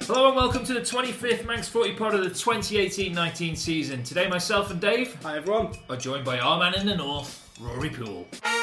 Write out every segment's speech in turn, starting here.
Hello and welcome to the 25th Manx Footy Pod of the 2018-19 season. Today myself and Dave Hi everyone. are joined by our man in the north, Rory Poole.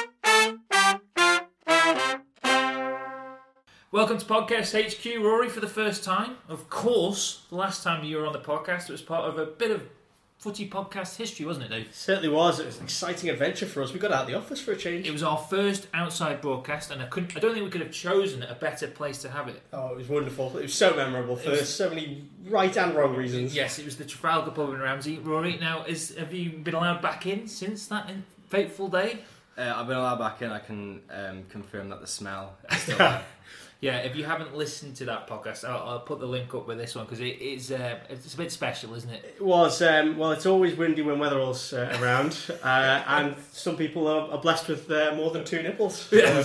Welcome to Podcast HQ, Rory, for the first time. Of course, the last time you were on the podcast, it was part of a bit of footy podcast history, wasn't it, Dave? It certainly was. It was an exciting adventure for us. We got out of the office for a change. It was our first outside broadcast, and I don't think we could have chosen a better place to have it. Oh, it was wonderful. It was so memorable for so many right and wrong reasons. Yes, it was the Trafalgar pub in Ramsey. Rory, now, have you been allowed back in since that fateful day? I've been allowed back in. I can confirm that the smell is still there. Yeah, if you haven't listened to that podcast, I'll put the link up with this one because it's a bit special, isn't it? It was. Well, it's always windy when Weatherall's around, and some people are blessed with more than two nipples. Yeah.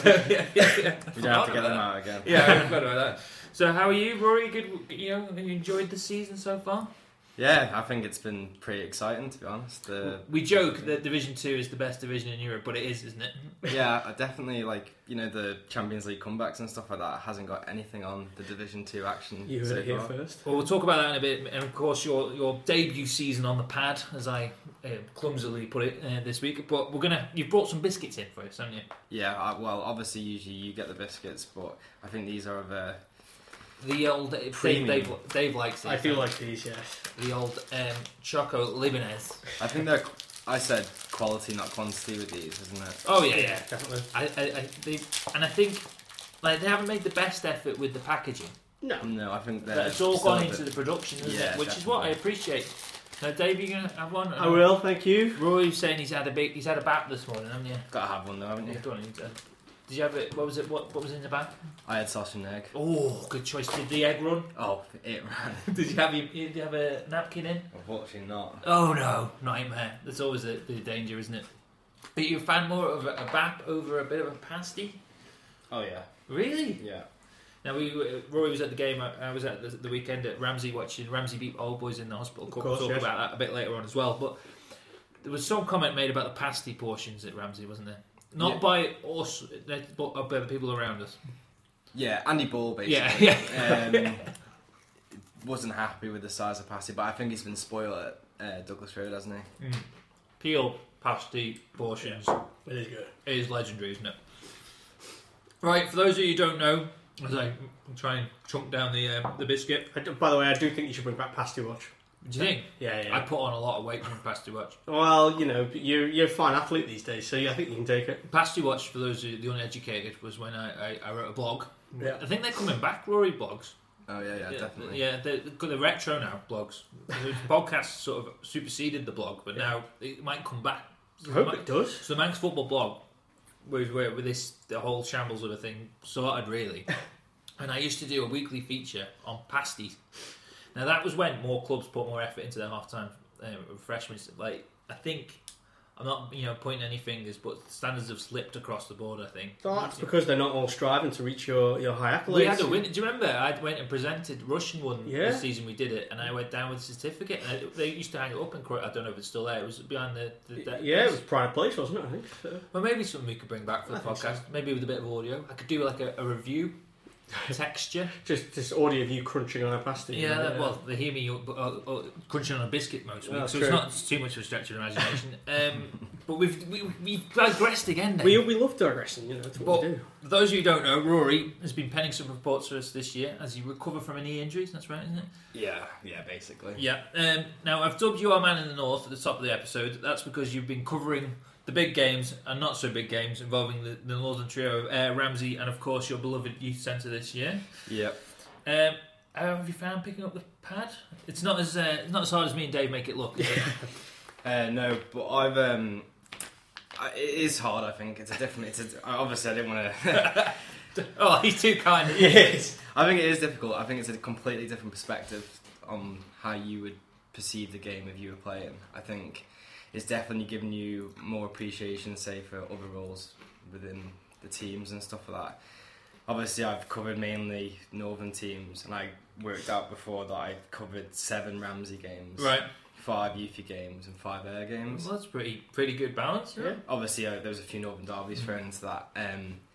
We don't have to get them out again. Yeah, I forgot about that. So, how are you, Rory? Good. Have you enjoyed the season so far? Yeah, I think it's been pretty exciting, to be honest. We joke that Division 2 is the best division in Europe, but it is, isn't it? Yeah, I definitely the Champions League comebacks and stuff like that hasn't got anything on the Division 2 action. You heard it here first. Well, we'll talk about that in a bit, and of course your debut season on the pad, as I clumsily put it this week. But you've brought some biscuits in for us, haven't you? Yeah, well, obviously usually you get the biscuits, but I think these are of the old Dave likes these. I feel like these, yes. The old Choco Libanese. I think I said quality, not quantity with these, isn't it? Oh yeah, definitely. I think they haven't made the best effort with the packaging. No, I think it's all gone into the production, isn't it? Which definitely. is what I appreciate. Now, Dave, you gonna have one? I will, thank you. Rory's saying he's had a bat this morning, haven't you? Gotta have one though, haven't you? Did you have it? What was it? What was in the bag? I had sausage and egg. Oh, good choice. Did the egg run? Oh, it ran. Did you have a napkin in? Unfortunately not. Oh no, nightmare. That's always the danger, isn't it? But you fan more of a bap over a bit of a pasty? Oh yeah. Really? Yeah. Now Rory was at the game. I was at the weekend at Ramsey watching Ramsey beat Old Boys in the Hospital Cup. We'll talk about that a bit later on as well. But there was some comment made about the pasty portions at Ramsey, wasn't there? Not by us, but by the people around us. Yeah, Andy Ball basically. Yeah. Wasn't happy with the size of pasty, but I think he's been spoiled at Douglas Road, hasn't he? Peel pasty portions. It is good. It is legendary, isn't it? Right, for those of you who don't know, as I try and chunk down the biscuit. By the way, I do think you should bring back Pasty Watch. Do you think? Yeah. I put on a lot of weight from Pasty Watch. Well, you're a fine athlete these days, so I think you can take it. Pasty Watch, for those of you, the uneducated, was when I wrote a blog. Yeah. I think they're coming back, Rory blogs. Oh yeah, definitely. Yeah, they're retro now, blogs. The podcast sort of superseded the blog, but now it might come back. I hope it does. So the Manx Football blog, with the whole shambles of a thing started, really. And I used to do a weekly feature on pasties. Now that was when more clubs put more effort into their half-time refreshments. Like, I think, I'm not pointing any fingers, but standards have slipped across the board, I think. That's because they're not all striving to reach your high accolades. We had a win. Do you remember? I went and presented Russian one the season we did it, and I went down with a certificate. And they used to hang it up in Croydon. I don't know if it's still there. It was behind the yeah, it was pride of place, wasn't it? I think. So. Well, maybe something we could bring back for the podcast. So. Maybe with a bit of audio. I could do like a review. Texture, just audio of you crunching on a pasty. Yeah, well, they hear me crunching on a biscuit most weeks, so it's not too much of a stretch of imagination. But we've digressed again. Then. We love digressing, that's what we do. For those of you who don't know, Rory has been penning some reports for us this year as he recovered from a knee injury. That's right, isn't it? Yeah, basically. Yeah. Now I've dubbed you our man in the north at the top of the episode. That's because you've been covering the big games and not so big games involving the Northern Trio of Ramsey and of course your beloved youth centre this year. Yep. How have you found picking up the pad? It's not as hard as me and Dave make it look. Is it? No, but I've it is hard. I think obviously I didn't want to. Oh, he's too kind. Yes. I think it is difficult. I think it's a completely different perspective on how you would perceive the game if you were playing. I think it's definitely given you more appreciation, say, for other roles within the teams and stuff like that. Obviously, I've covered mainly Northern teams, and I worked out before that I covered 7 Ramsey games, right? 5 Youthy games and 5 Air games. Well, that's pretty good balance. Yeah. Obviously, there was a few Northern derbies thrown into that.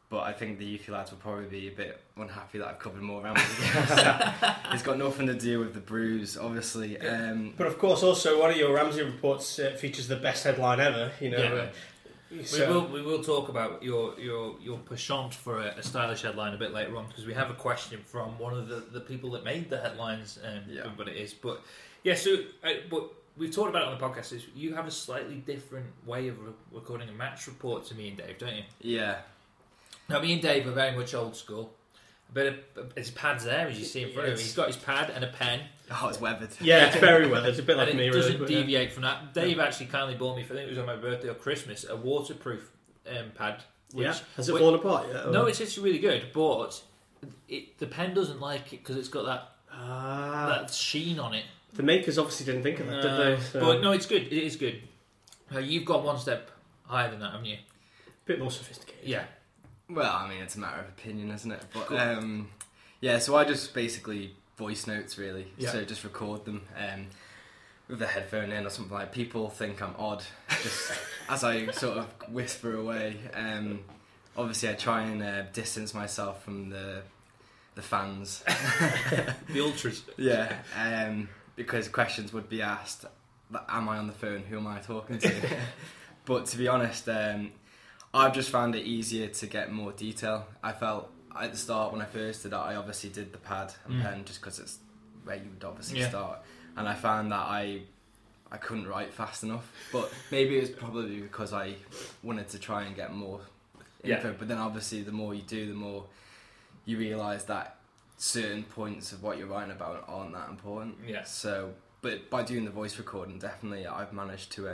But I think the Eufy lads will probably be a bit unhappy that I've covered more Ramsey games. It's got nothing to do with the bruise, obviously. But of course, also one of your Ramsey reports features the best headline ever. You know, we will talk about your penchant for a stylish headline a bit later on, because we have a question from one of the people that made the headlines. What it is, but but we've talked about it on the podcast. Is you have a slightly different way of recording a match report to me and Dave, don't you? Yeah. Now, me and Dave are very much old school. A bit of his pad's there, as you see in front of him. He's got his pad and a pen. Oh, it's weathered. Yeah, it's very weathered. It's a bit like and me, it really. doesn't deviate from that. Dave actually kindly bought me, I think it was on my birthday or Christmas, a waterproof pad. Has it fallen apart yet? No, it's actually really good, but the pen doesn't like it because it's got that sheen on it. The makers obviously didn't think of that, did they? So. But no, it's good. It is good. You've got one step higher than that, haven't you? A bit more sophisticated. Yeah. Well, I mean, it's a matter of opinion, isn't it? But so I just basically voice notes, really. Yeah. So just record them with the headphone in or something like that. People think I'm odd, just as I sort of whisper away. Obviously, I try and distance myself from the fans. The ultras. Yeah, because questions would be asked, am I on the phone? Who am I talking to? But to be honest, I've just found it easier to get more detail. I felt at the start when I first did it, I obviously did the pad and pen just because it's where you would obviously start. And I found that I couldn't write fast enough. But maybe it was probably because I wanted to try and get more info. But then obviously the more you do, the more you realise that certain points of what you're writing about aren't that important. Yeah. So, but by doing the voice recording, definitely I've managed to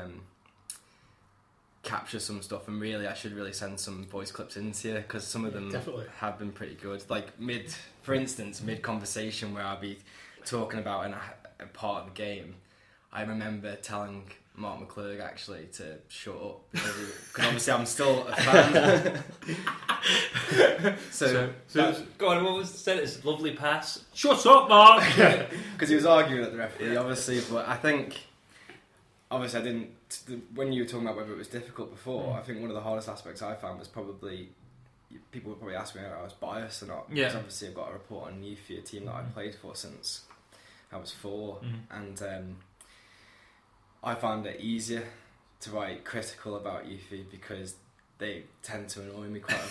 capture some stuff, and really I should really send some voice clips into you, because some of them have been pretty good. Like mid conversation where I'll be talking about a part of the game, I remember telling Mark McClurg actually to shut up, because obviously I'm still a fan. so go on, what was the sentence? Lovely pass. Shut up, Mark! Because he was arguing at the referee, obviously, but I think obviously I didn't. When you were talking about whether it was difficult before, I think one of the hardest aspects I found was probably people would probably ask me if I was biased or not. Because obviously I've got a report on Eufy, a team that I've played for since I was 4, and I found it easier to write critical about Eufy because they tend to annoy me quite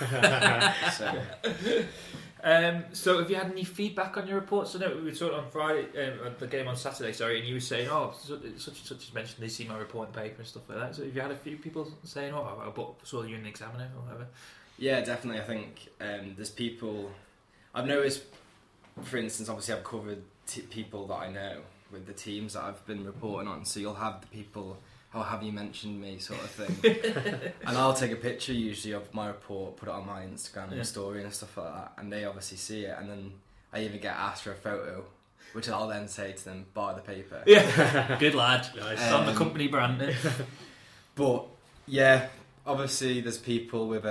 a bit. So have you had any feedback on your reports? I know we saw it on Friday, the game on Saturday, and you were saying, such and such has mentioned they see my report in the paper and stuff like that. So have you had a few people saying, I saw you in the Examiner or whatever? Yeah, definitely. I think there's people... I've noticed, for instance, obviously I've covered people that I know with the teams that I've been reporting on, so you'll have the people... have you mentioned me, sort of thing. And I'll take a picture usually of my report, put it on my Instagram story and stuff like that, and they obviously see it, and then I even get asked for a photo, which I'll then say to them, buy the paper. Yeah, good lad. Nice. On the company branding. But yeah, obviously there's people with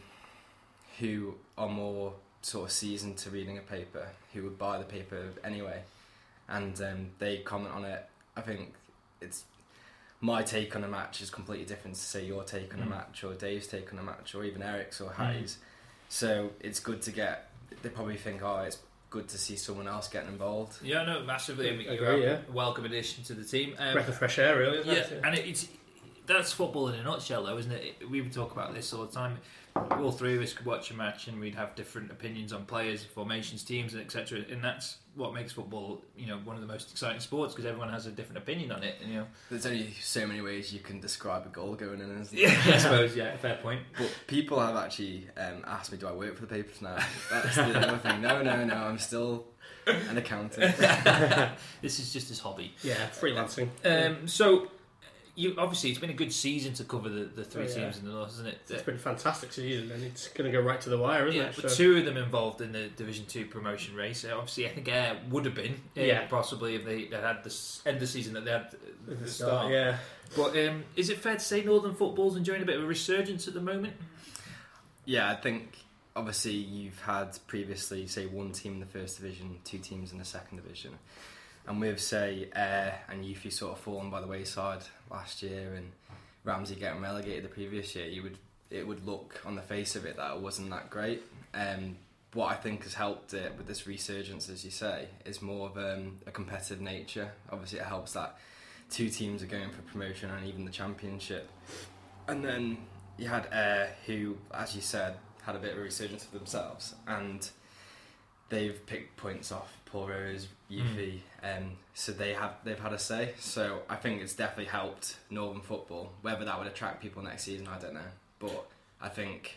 who are more sort of seasoned to reading a paper, who would buy the paper anyway, and they comment on it. I think it's... my take on a match is completely different to say your take on a match, or Dave's take on a match, or even Eric's or Harry's. So it's good to get... they probably think, it's good to see someone else getting involved. Yeah, no, massively. I mean, you're a welcome addition to the team. Breath of fresh air, really, isn't it? And that's football in a nutshell, though, isn't it? We would talk about this all the time. All three of us could watch a match and we'd have different opinions on players, formations, teams, and etc. And that's what makes football, one of the most exciting sports, because everyone has a different opinion on it. And, there's only so many ways you can describe a goal going in, isn't there? Yeah, I suppose. Yeah, fair point. But people have actually asked me, do I work for the papers now? That's the other thing. No, I'm still an accountant. This is just his hobby. Yeah, freelancing. So. Obviously, it's been a good season to cover the three teams in the North, isn't it? It's been a fantastic season, and it's going to go right to the wire, isn't it? But two of them involved in the Division 2 promotion race. Obviously, I think Ayr would have been, possibly, if they had the end of the season that they had at the start. Yeah. But is it fair to say Northern football's enjoying a bit of a resurgence at the moment? Yeah, I think, obviously, you've had previously, say, one team in the First Division, 2 teams in the Second Division. And with, say, Ayr and Eufy sort of fallen by the wayside last year, and Ramsey getting relegated the previous year, you would it would look on the face of it that it wasn't that great. What I think has helped it with this resurgence, as you say, is more of a competitive nature. Obviously, it helps that 2 teams are going for promotion and even the championship. And then you had Ayr, who, as you said, had a bit of a resurgence for themselves, and they've picked points off Paul Rose, Yuffie, so they've had a say. So I think it's definitely helped Northern football. Whether that would attract people next season, I don't know. But I think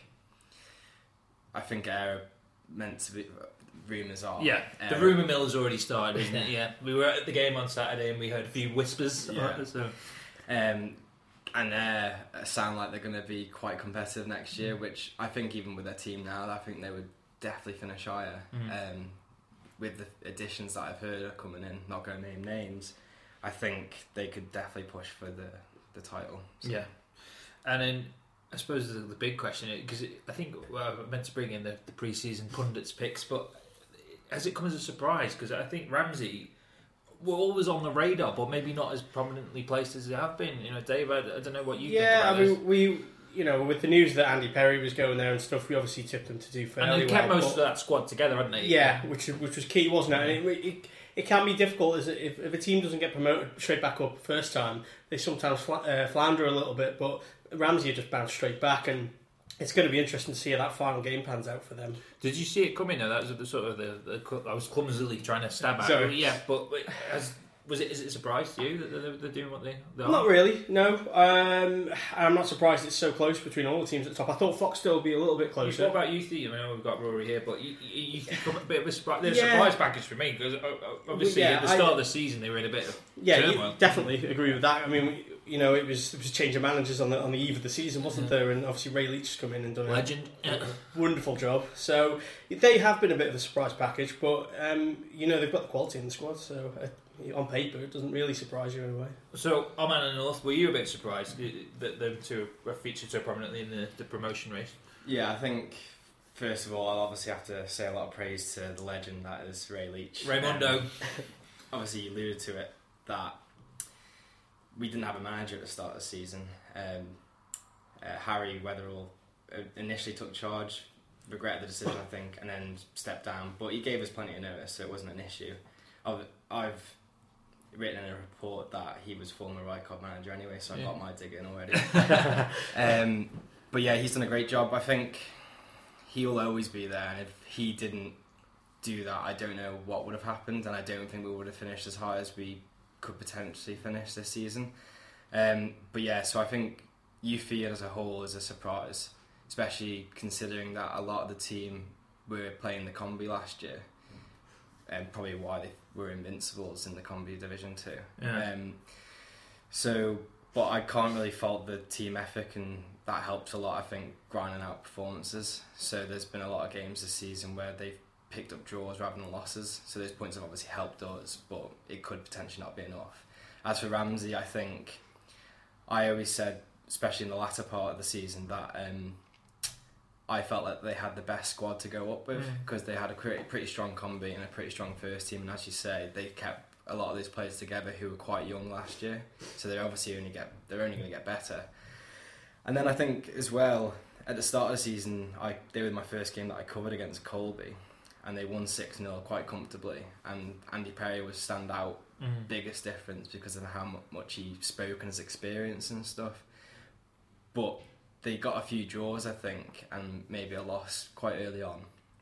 Ayr meant to be. Rumours are. Yeah, the rumour mill has already started, isn't it? Yeah, we were at the game on Saturday and we heard a few whispers. Yeah. So. And sound like they're going to be quite competitive next year, which I think even with their team now, I think they would definitely finish higher. With the additions that I've heard are coming in, not going to name names, I think they could definitely push for the title. So. Yeah, and then I suppose the big question, because I think I meant to bring in the pre-season pundits picks, but has it come as a surprise? Because I think Ramsey were always on the radar, but maybe not as prominently placed as they have been. You know, Dave, I don't know what you think about this. we with the news that Andy Perry was going there and stuff, we obviously tipped them to do fairly well. And they kept most of that squad together, hadn't they? Yeah, which was key, wasn't it? And it can be difficult as if a team doesn't get promoted straight back up first time, they sometimes flounder a little bit, but Ramsey just bounced straight back, and it's going to be interesting to see how that final game pans out for them. Did you see it coming? Though that was the sort of I was clumsily trying to stab at. Sorry. Yeah, but is it a surprise to you that they're doing what they are? Not really, no. I'm not surprised it's so close between all the teams at the top. I thought Foxtel would be a little bit closer. What about Youthie? I know we've got Rory here, but you think a bit of a surprise. They're a surprise package for me because obviously at the start of the season they were in a bit of turmoil. Definitely agree with that. I mean, it was a change of managers on the eve of the season, wasn't there? And obviously Ray Leach has come in and done legend, a wonderful job. So they have been a bit of a surprise package, but they've got the quality in the squad. So on paper, it doesn't really surprise you in a way. So Oman and North, were you a bit surprised that them two were featured so prominently in the promotion race? Yeah, I think first of all, I'll obviously have to say a lot of praise to the legend that is Ray Leach. Raymondo. Obviously, you alluded to it that we didn't have a manager at the start of the season. Harry Weatherall initially took charge, regretted the decision, I think, and then stepped down. But he gave us plenty of notice, so it wasn't an issue. I've written in a report that he was former Rycott manager anyway, so I got my dig in already. But yeah, he's done a great job. I think he'll always be there, and if he didn't do that, I don't know what would have happened, and I don't think we would have finished as high as we could potentially finish this season. But yeah, so I think Youthie as a whole is a surprise, especially considering that a lot of the team were playing the Combi last year, and probably why they were invincibles in the Combi Division 2. Yeah. But I can't really fault the team ethic, and that helps a lot, I think, grinding out performances. So there's been a lot of games this season where they've picked up draws rather than losses, so those points have obviously helped us, but it could potentially not be enough. As for Ramsey, I think I always said, especially in the latter part of the season, that I felt like they had the best squad to go up with, because they had a pretty strong combi and a pretty strong first team, and as you say, they kept a lot of those players together who were quite young last year, so they're obviously only going to get better. And then I think as well, at the start of the season, they were my first game that I covered against Colby, and they won 6-0 quite comfortably, and Andy Perry was standout biggest difference because of how much he spoke and his experience and stuff. But they got a few draws, I think, and maybe a loss quite early on.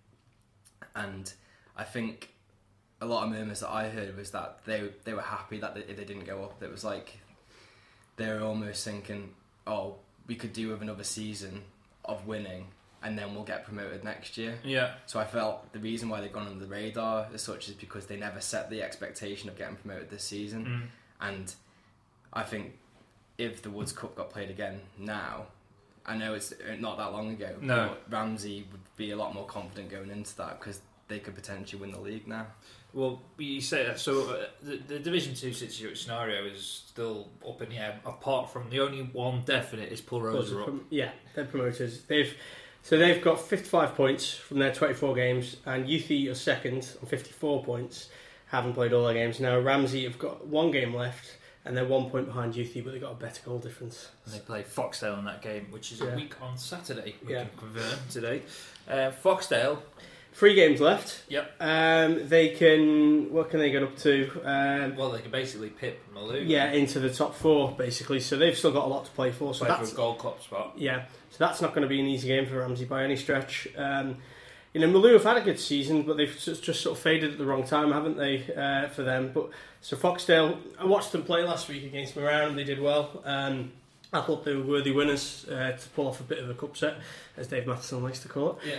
And I think a lot of murmurs that I heard was that they were happy that they didn't go up. It was like they were almost thinking, oh, we could do with another season of winning, and then we'll get promoted next year. Yeah. So I felt the reason why they've gone under the radar as such is because they never set the expectation of getting promoted this season. And I think if the Woods Cup got played again now, I know it's not that long ago, but Ramsey would be a lot more confident going into that because they could potentially win the league now. Well, you say that, so the Division 2 scenario is still up in the air, apart from the only one definite is Paul Rosa up. Yeah, they're promoters. They've got 55 points from their 24 games, and Youthie are second on 54 points, haven't played all their games. Now Ramsey have got one game left, and they're 1 point behind Youthy, but they've got a better goal difference. And they play Foxdale in that game, which is Yeah. a week on Saturday. We Yeah. can confirm today. Foxdale. 3 games left. Yep. They can. What can they get up to? Well, they can basically pip Malou. Yeah, into the top 4 basically. So they've still got a lot to play for. So Play for that's a Gold Cup spot. yeah. So that's not going to be an easy game for Ramsey by any stretch. Malou have had a good season, but they've just sort of faded at the wrong time, haven't they? For them, but so Foxdale. I watched them play last week against Moran, and they did well. I thought they were worthy winners to pull off a bit of a cup set, as Dave Matheson likes to call it. Yeah.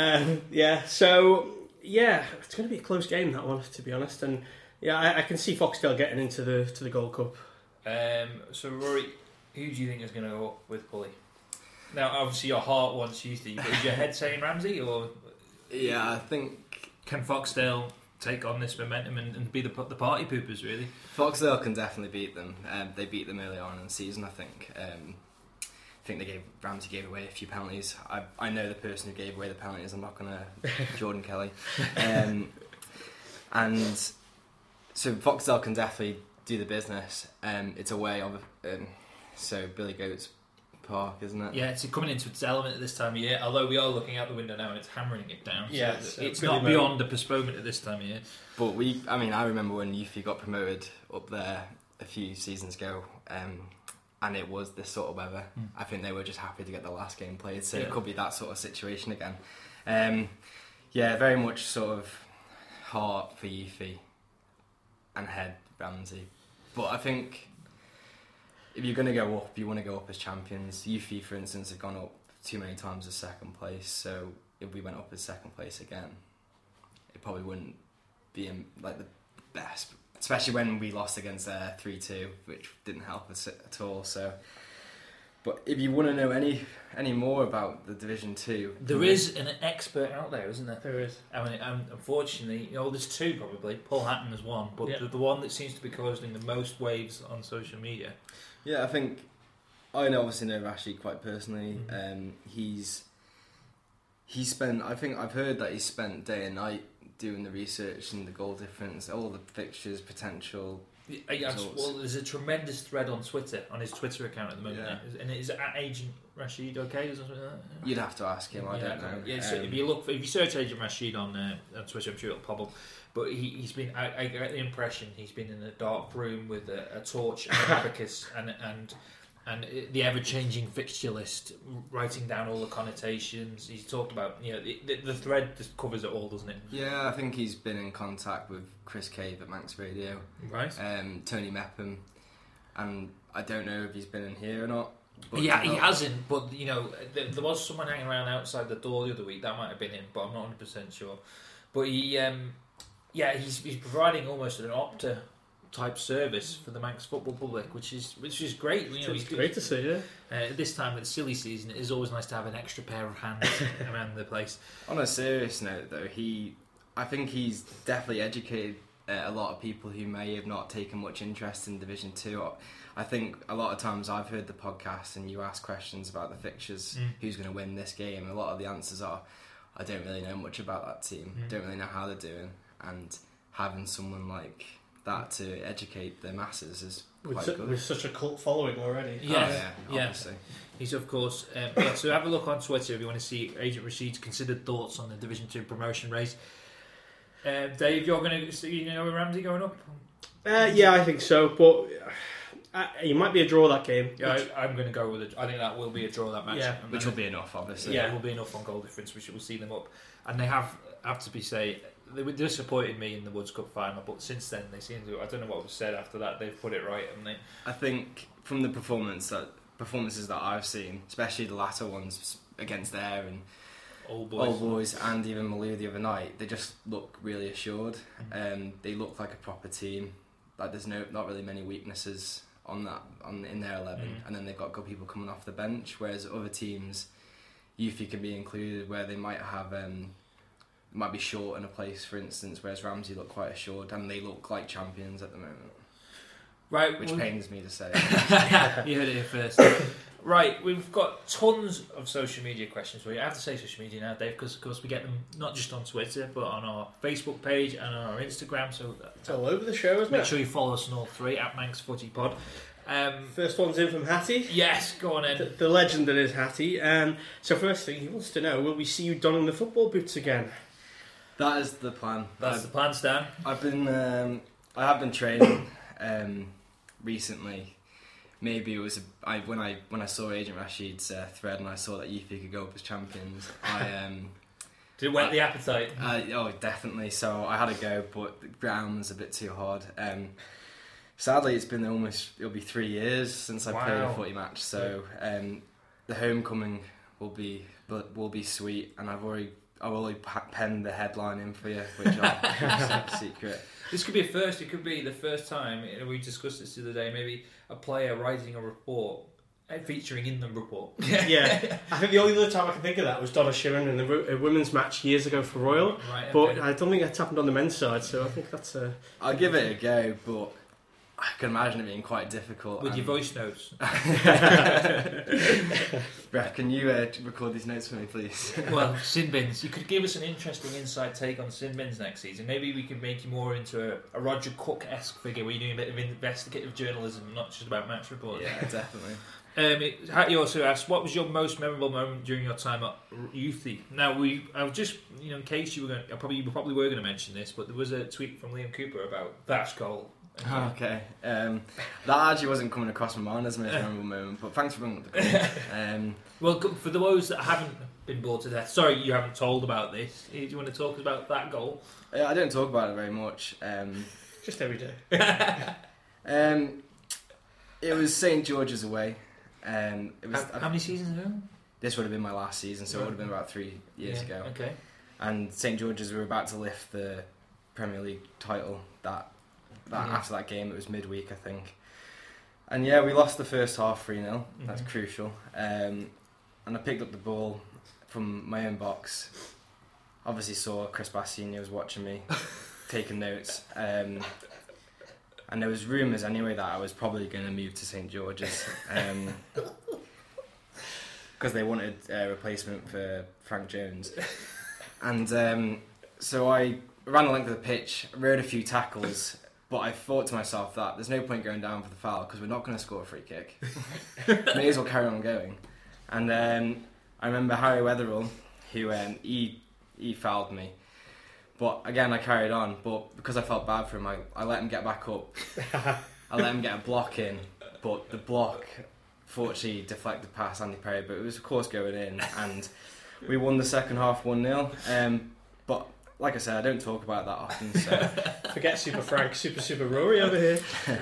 So it's going to be a close game, that one, to be honest. And I can see Foxdale getting into the Gold Cup. So Rory, who do you think is going to go up with Pulley? Now, obviously, your heart wants Youthy, but is your head saying Ramsey, or Yeah, I think can Foxdale take on this momentum and be the party poopers? Really, Foxdale can definitely beat them. They beat them early on in the season, I think. I think Ramsey gave away a few penalties. I know the person who gave away the penalties. I'm not going to Jordan Kelly. And so Foxdale can definitely do the business. It's away of so Billy Goats Park, isn't it? yeah, it's coming into its element at this time of year. Although we are looking out the window now and it's hammering it down. Yeah, so so it's Billy not Mo- beyond a postponement at this time of year. But I remember when Youthy got promoted up there a few seasons ago, and it was this sort of weather. I think they were just happy to get the last game played, so it could be that sort of situation again. Very much sort of heart for Youthy and head Ramsey. But I think if you're going to go up, you want to go up as champions. Youthy, for instance, have gone up too many times as second place, so if we went up as second place again, it probably wouldn't be like the best, especially when we lost against 3-2, which didn't help us at all. So, but if you want to know any more about the Division 2, There is an expert out there, isn't there? There is. I mean, unfortunately, there's 2 probably. Paul Hatton is one, but Yeah. the one that seems to be causing the most waves on social media. Yeah, I think I obviously know Rashid quite personally. He's spent. I think I've heard that he's spent day and night doing the research and the goal difference, all the fixtures, potential. Well, there's a tremendous thread on Twitter, on his Twitter account at the moment, Yeah. and it's at Agent Rashid. Okay, is something like that? You'd have to ask him. I don't know. Yeah, so if you search Agent Rashid on Twitter, I'm sure it'll pop up. But he's been. I get the impression he's been in a dark room with a torch and an abacus and the ever-changing fixture list, writing down all the connotations. He's talked about, the thread just covers it all, doesn't it? Yeah, I think he's been in contact with Chris Cave at Manx Radio, Right. Tony Mepham, and I don't know if he's been in here or not. But Yeah, he hasn't, but there was someone hanging around outside the door the other week. That might have been him, but I'm not 100% sure. But he's providing almost an Opta type service for the Manx football public, which is great. It's great to see, yeah. This time of the silly season, it is always nice to have an extra pair of hands around the place. On a serious note, though, I think he's definitely educated a lot of people who may have not taken much interest in Division 2. I think a lot of times I've heard the podcast and you ask questions about the fixtures, who's going to win this game, and a lot of the answers are, I don't really know much about that team, don't really know how they're doing, and having someone like that to educate the masses is quite good. With such a cult following already. Yeah, obviously. He's of course. So have a look on Twitter if you want to see Agent Rashid's considered thoughts on the Division 2 promotion race. Dave, you're going to see Ramsey going up? Yeah, I think so, but it might be a draw that game. Yeah, I'm going to go with it. I think that will be a draw, that match. Yeah. Which will be enough, obviously. Yeah, it will be enough on goal difference, which will see them up. And they have to be they were disappointed me in the Woods Cup final, but since then they seem to. I don't know what was said after that. They've put it right, haven't they? I think from the performances that I've seen, especially the latter ones against Ayr and Old Boys and even Malou the other night, they just look really assured. They look like a proper team. Like there's not really many weaknesses in their 11, and then they've got good people coming off the bench. Whereas other teams, Youthy can be included where they might have might be short in a place, for instance. Whereas Ramsey look quite assured, and they look like champions at the moment. Right, Which pains me to say. You heard it here first. Right, we've got tons of social media questions for you. I have to say social media now, Dave, because of course we get them not just on Twitter, but on our Facebook page and on our Instagram. So It's all over the show, isn't make it? sure you follow us on all three at Manx Footy Pod. First one's in from Hattie. Yes, go on in. The legend that is Hattie. So first thing, he wants to know, will we see you donning the football boots again? That is the plan. That's the plan, Stan. I have been training recently. Maybe it was when I saw Agent Rashid's thread and I saw that Eufy could go up as champions. Did it whet the appetite? Oh, definitely. So I had a go, but the ground was a bit too hard. Sadly, it'll be 3 years since I played a footy match. So the homecoming will be sweet, and I've already penned the headline in for you, which I'll keep secret. This could be a first. It could be the first time, we discussed this the other day, maybe a player writing a report featuring in the report. Yeah, I think the only other time I can think of that was Donna Sheeran in the women's match years ago for Royal. Right, but okay. I don't think that's happened on the men's side, so I think that's I'll give it a go, but I can imagine it being quite difficult. With your voice notes. Brett, can you record these notes for me, please? Well, sin bins. You could give us an interesting inside take on sin bins next season. Maybe we could make you more into a Roger Cook-esque figure where you're doing a bit of investigative journalism, not just about match reports. Yeah, definitely. Hattie also asked, what was your most memorable moment during your time at Eufy? Now, I just, in case you were you probably were going to mention this, but there was a tweet from Liam Cooper about that goal. Okay. That actually wasn't coming across my mind as a most memorable moment, but thanks for bringing up the comment. Well, for those that haven't been bored to death, sorry you haven't told about this. Do you want to talk about that goal? I don't talk about it very much. just every day. It was St George's away. It was, how many seasons ago? This would have been my last season, so it would have been about 3 years ago. Okay. And St George's were about to lift the Premier League title after that game. It was midweek, I think. And yeah, we lost the first half 3-0. That's crucial. And I picked up the ball from my own box. Obviously saw Chris Bassini was watching me, taking notes. And there was rumours anyway that I was probably going to move to St George's. Because they wanted a replacement for Frank Jones. And so I ran the length of the pitch, rode a few tackles, but I thought to myself that there's no point going down for the foul because we're not going to score a free kick. May as well carry on going. And I remember Harry Weatherall, who he fouled me. But again, I carried on. But because I felt bad for him, I let him get back up. I let him get a block in, but the block fortunately deflected past Andy Perry, but it was of course going in, and we won the second half 1-0. But like I said, I don't talk about that often, so forget Super Frank, Super Rory over here.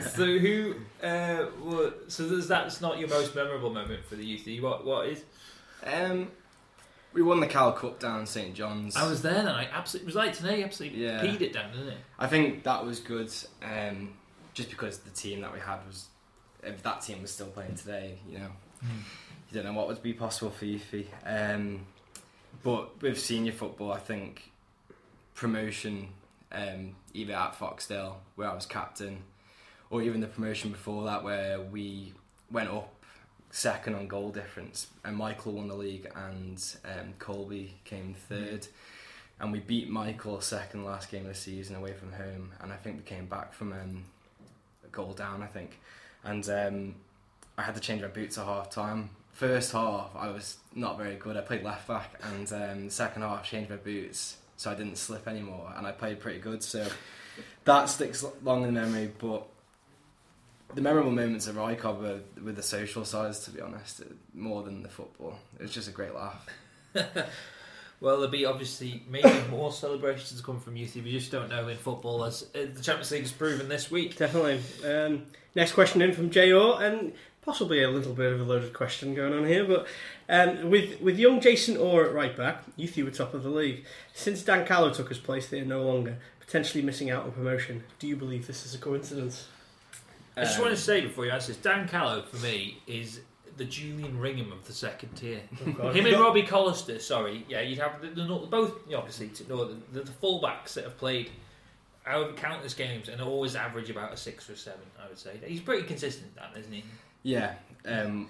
So that's not your most memorable moment for the youth. What is? We won the Cal Cup down St John's. I was there then. It was like today. Absolutely peed it down, didn't it? I think that was good, just because the team that we had was. If that team was still playing today, you don't know what would be possible for Eufy. But with senior football, I think promotion, either at Foxdale, where I was captain, or even the promotion before that, where we went up second on goal difference, and Michael won the league, and Colby came third, and we beat Michael second last game of the season away from home, and I think we came back from a goal down, I think. And I had to change my boots at half time. First half, I was not very good. I played left back, and second half, changed my boots so I didn't slip anymore, and I played pretty good. So that sticks long in memory. But the memorable moments at Rycob were with the social sides, to be honest, more than the football. It was just a great laugh. Well, there'll be obviously maybe more celebrations to come from youth. We just don't know in football, as the Champions League has proven this week. Definitely. Next question in from JR, and possibly a little bit of a loaded question going on here, but with young Jason Orr at right back, youth were top of the league. Since Dan Callow took his place, they are no longer, potentially missing out on promotion. Do you believe this is a coincidence? I just want to say before you answer this, Dan Callow for me is the Julian Ringham of the second tier. Oh, him and Robbie Collister, you'd have both, obviously, the fullbacks that have played however countless games and always average about a 6 or 7, I would say. He's pretty consistent at that, isn't he? Yeah.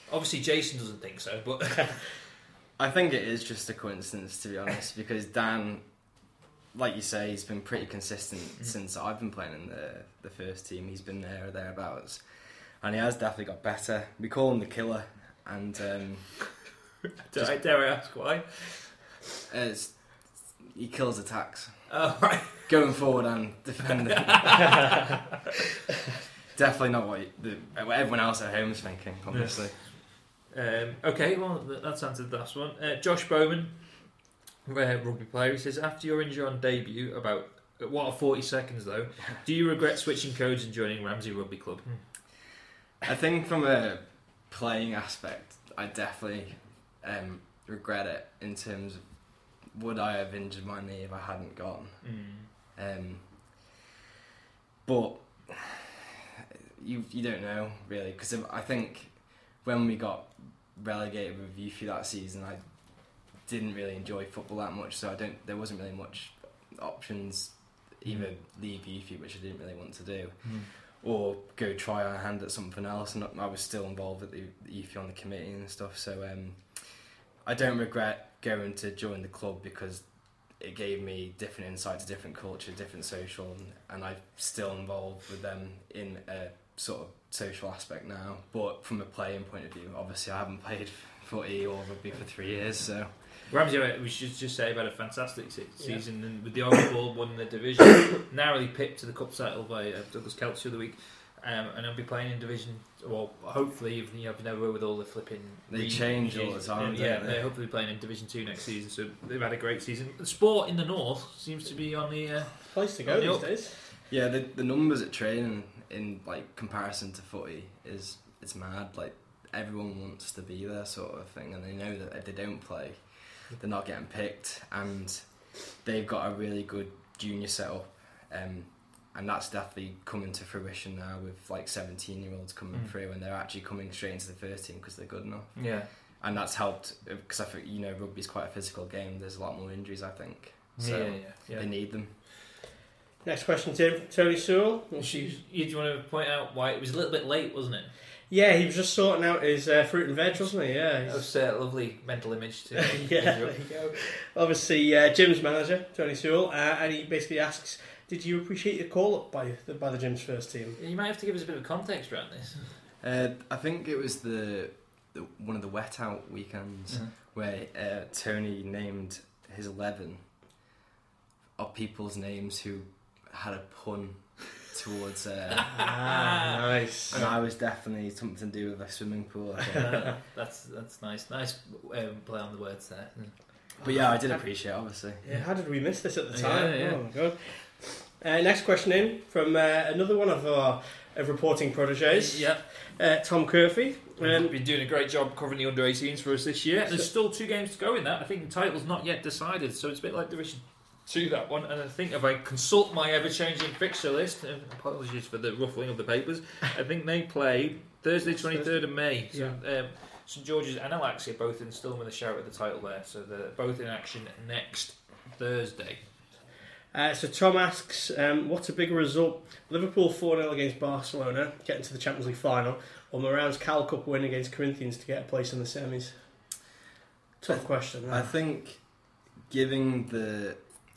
Obviously, Jason doesn't think so, but I think it is just a coincidence, to be honest, because Dan, like you say, he's been pretty consistent since I've been playing in the first team. He's been there or thereabouts, and he has definitely got better. We call him the killer, and dare I ask why? He kills attacks. Oh, right. Going forward and defending. Definitely not what everyone else at home is thinking, obviously. Okay, well, that's answered the last one. Josh Bowman, rugby player, he says, after your injury on debut, about, what are 40 seconds though, do you regret switching codes and joining Ramsey Rugby Club? I think from a playing aspect, I definitely regret it in terms of would I have injured my knee if I hadn't gone. But you don't know, really, because I think when we got relegated with Youthie that season, I didn't really enjoy football that much, so there wasn't really much options, either leave Youthie, which I didn't really want to do, or go try our hand at something else, and I was still involved with the Youthie on the committee and stuff, so I don't regret going to join the club because it gave me different insight to different culture, different social, and I'm still involved with them in a sort of social aspect now. But from a playing point of view, obviously I haven't played footy or rugby for 3 years, so... Ramsey, we should just say, about a fantastic season, and with the Orange Ball won the division, narrowly pipped to the cup title by Douglas Celts the other week. And I'll be playing in Division. Well, hopefully, if you never were with all the flipping. They change all the time. Yeah, they're hopefully playing in Division 2 next season. So they've had a great season. The sport in the north seems to be on the place to go these days. Yeah, the numbers at training in like comparison to footy it's mad. Like everyone wants to be there, sort of thing, and they know that if they don't play, they're not getting picked. And they've got a really good junior setup. And that's definitely coming to fruition now with like 17-year-olds coming through, and they're actually coming straight into the first team because they're good enough. Yeah, and that's helped because I think rugby's quite a physical game. There's a lot more injuries, I think. So they need them. Next question, Tim. Tony Sewell. Do you want to point out why it was a little bit late, wasn't it? Yeah, he was just sorting out his fruit and veg, wasn't he? Yeah, that was a lovely mental image to there you go. Obviously, Jim's manager, Tony Sewell, and he basically asks, did you appreciate your call-up by the Jim's first team? You might have to give us a bit of context around this. I think it was the one of the wet out weekends where Tony named his 11 of people's names who had a pun towards nice. And I was definitely something to do with a swimming pool. That's nice play on the words there. But yeah, I did appreciate it, obviously. Yeah, how did we miss this at the time? Yeah. Oh my god. Next question in from another one of our reporting proteges. Tom Curfey. We've been doing a great job covering the under-18s for us this year. There's still 2 games to go in that. I think the title's not yet decided, so it's a bit like Division 2, that one. And I think if I consult my ever-changing fixture list, apologies for the ruffling of the papers, I think they play Thursday 23rd of May. So, St George's and Alaxia are both still with a shout at the title there, so they're both in action next Thursday. So Tom asks, what's a bigger result? Liverpool 4-0 against Barcelona, getting to the Champions League final, or Moran's Cal Cup win against Corinthians to get a place in the semis? Tough question. I think, giving the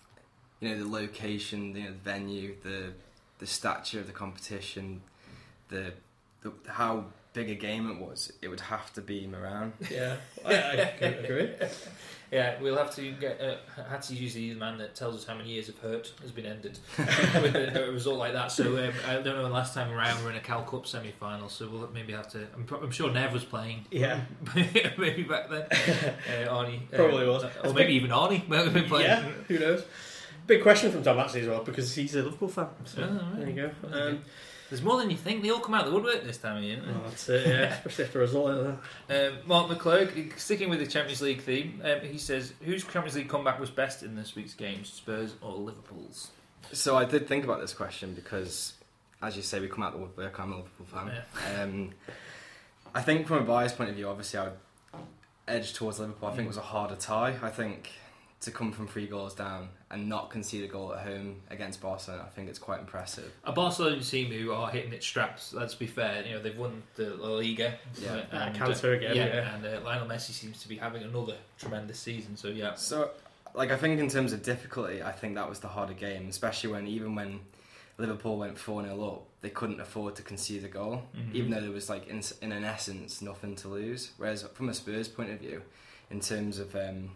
location, the venue, the stature of the competition, the how big a game it was, it would have to be Moran. Yeah, I agree. Yeah, we'll have to had to use the man that tells us how many years of hurt has been ended with a result like that. So I don't know when last time around we were in a Cal Cup semi-final, so we'll maybe have to... I'm sure Nev was playing. Yeah. Maybe back then. Arnie. Probably was. Or maybe even Arnie might have been playing. Yeah, who knows. Big question from Tom actually as well, because he's a Liverpool fan. So right. There you go. There's more than you think. They all come out of the woodwork this time of year, don't they? Oh, that's it, yeah. Especially after a result like that. Mark McClurg, sticking with the Champions League theme, he says, whose Champions League comeback was best in this week's games, Spurs or Liverpool's? So I did think about this question because, as you say, we come out of the woodwork. I'm a Liverpool fan. Yeah. I think from a bias point of view, obviously I would edge towards Liverpool. I think it was a harder tie. I think to come from 3 goals down and not concede a goal at home against Barcelona, I think it's quite impressive. A Barcelona team who are hitting its straps. Let's be fair. They've won the La Liga. Yeah. And, Cancer again. and Lionel Messi seems to be having another tremendous season. So yeah. So, I think in terms of difficulty, I think that was the harder game, especially when Liverpool went 4-0 up, they couldn't afford to concede a goal, even though there was in an essence nothing to lose. Whereas from a Spurs point of view, in terms of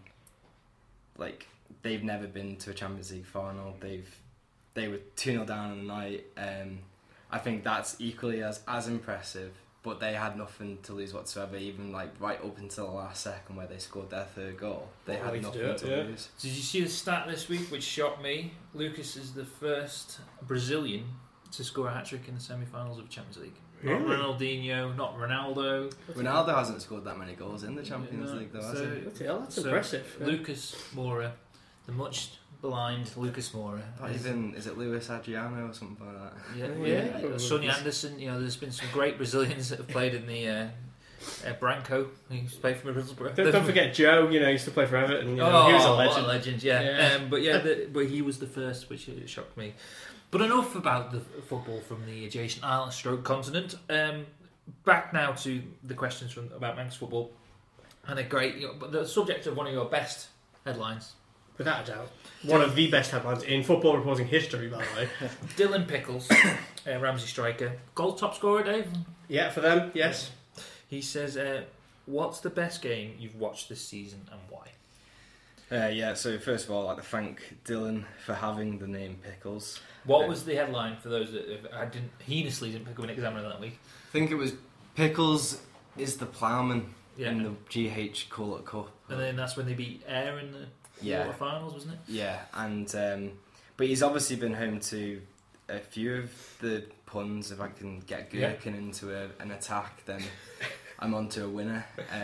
they've never been to a Champions League final. They were 2-0 down in the night. I think that's equally as impressive. But they had nothing to lose whatsoever, even right up until the last second where they scored their 3rd goal. They had nothing to lose. Did you see the stat this week which shocked me? Lucas is the first Brazilian to score a hat-trick in the semi-finals of Champions League. Not Ronaldinho, not Ronaldo. Ronaldo hasn't scored that many goals in the Champions League though, has he? That's impressive. Lucas Moura, the much blind Lucas Moura. Is it Luis Adriano or something like that? Yeah. Sonny Anderson. There's been some great Brazilians that have played in the Branco. He's played for Middlesbrough. Don't forget Joe. Used to play for Everton. He was a legend. What a legend, yeah. But he was the first, which shocked me. But enough about the football from the adjacent island stroke continent. Back now to the questions about Manx football, and the subject of one of your best headlines. Without a doubt. One of the best headlines in football reporting history, by the way. Dylan Pickles, Ramsey striker. Goal top scorer, Dave? Yeah, for them, yes. He says, what's the best game you've watched this season and why? So first of all, I'd like to thank Dylan for having the name Pickles. What was the headline for those that heinously didn't pick up an examiner that week? I think it was Pickles is the ploughman in the GH Call-Up Cup. And then that's when they beat Ayr in the quarterfinals, wasn't it? Yeah, and but he's obviously been home to a few of the puns. If I can get Gherkin into an attack, then I'm on to a winner.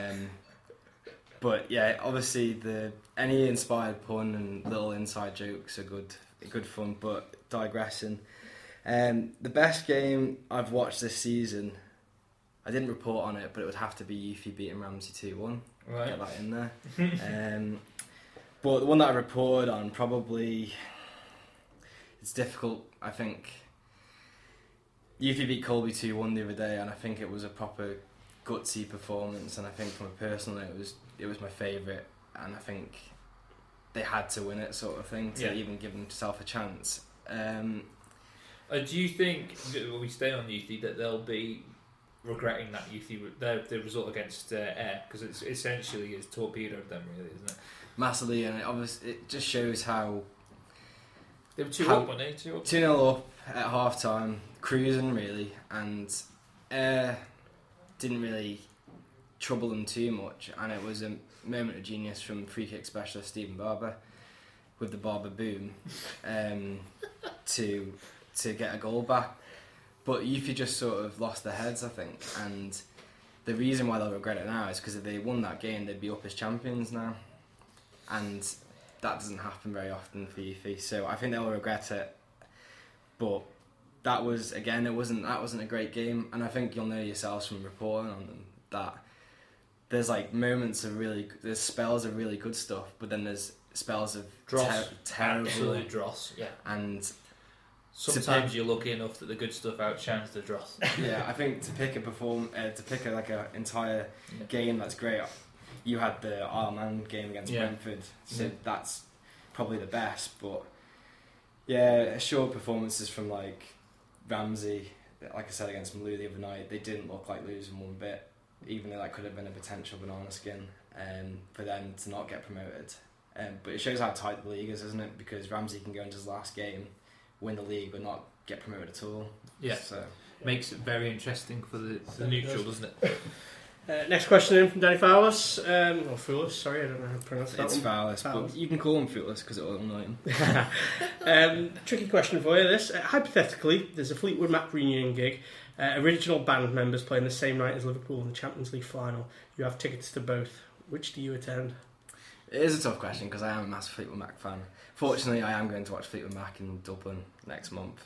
But yeah, obviously any inspired pun and little inside jokes are good fun. But digressing, the best game I've watched this season, I didn't report on it, but it would have to be Eufy beating Ramsey 2-1. Right. Get that in there. But the one that I reported on, probably, it's difficult. I think Eufy beat Colby 2-1 the other day, and I think it was a proper gutsy performance. And I think from a personal, it was my favourite, and I think they had to win it, sort of thing, to even give themselves a chance. Do you think, when we stay on Eufy, that they'll be regretting that the result against Ayr, because it's essentially is torpedoed them, really, isn't it? Massively, and it just shows how they were 2-0 up, weren't they? 2-0 up at half time, cruising really, and didn't really trouble them too much, and it was a moment of genius from free kick specialist Stephen Barber with the Barber boom to get a goal back. But Eufy just sort of lost their heads, I think, and the reason why they'll regret it now is because if they won that game, they'd be up as champions now, and that doesn't happen very often for Eufy. So I think they'll regret it. But that was, again, that wasn't a great game, and I think you'll know yourselves from reporting on them that there's moments of there's spells of really good stuff, but then there's spells of terrible, absolute dross, yeah. And sometimes you're lucky enough that the good stuff outshines the dross. Yeah, I think to pick an entire game that's great. You had the Isle Man game against Brentford, so that's probably the best. But yeah, short performances from Ramsey, like I said against Malou the other night, they didn't look like losing one bit, even though that could have been a potential banana skin for them to not get promoted. But it shows how tight the league is, isn't it? Because Ramsey can go into his last game, win the league, but not get promoted at all. Yeah, so makes it very interesting for the neutral, doesn't it? Next question in from Danny Fowlis. Or Foulis, sorry, I don't know how to pronounce that. It's Fowlis, but you can call him Foulis because it will annoy him. Tricky question for you, this. Hypothetically, there's a Fleetwood Mac reunion gig. Original band members playing the same night as Liverpool in the Champions League final. You have tickets to both. Which do you attend? It is a tough question because I am a massive Fleetwood Mac fan. Fortunately, I am going to watch Fleetwood Mac in Dublin next month,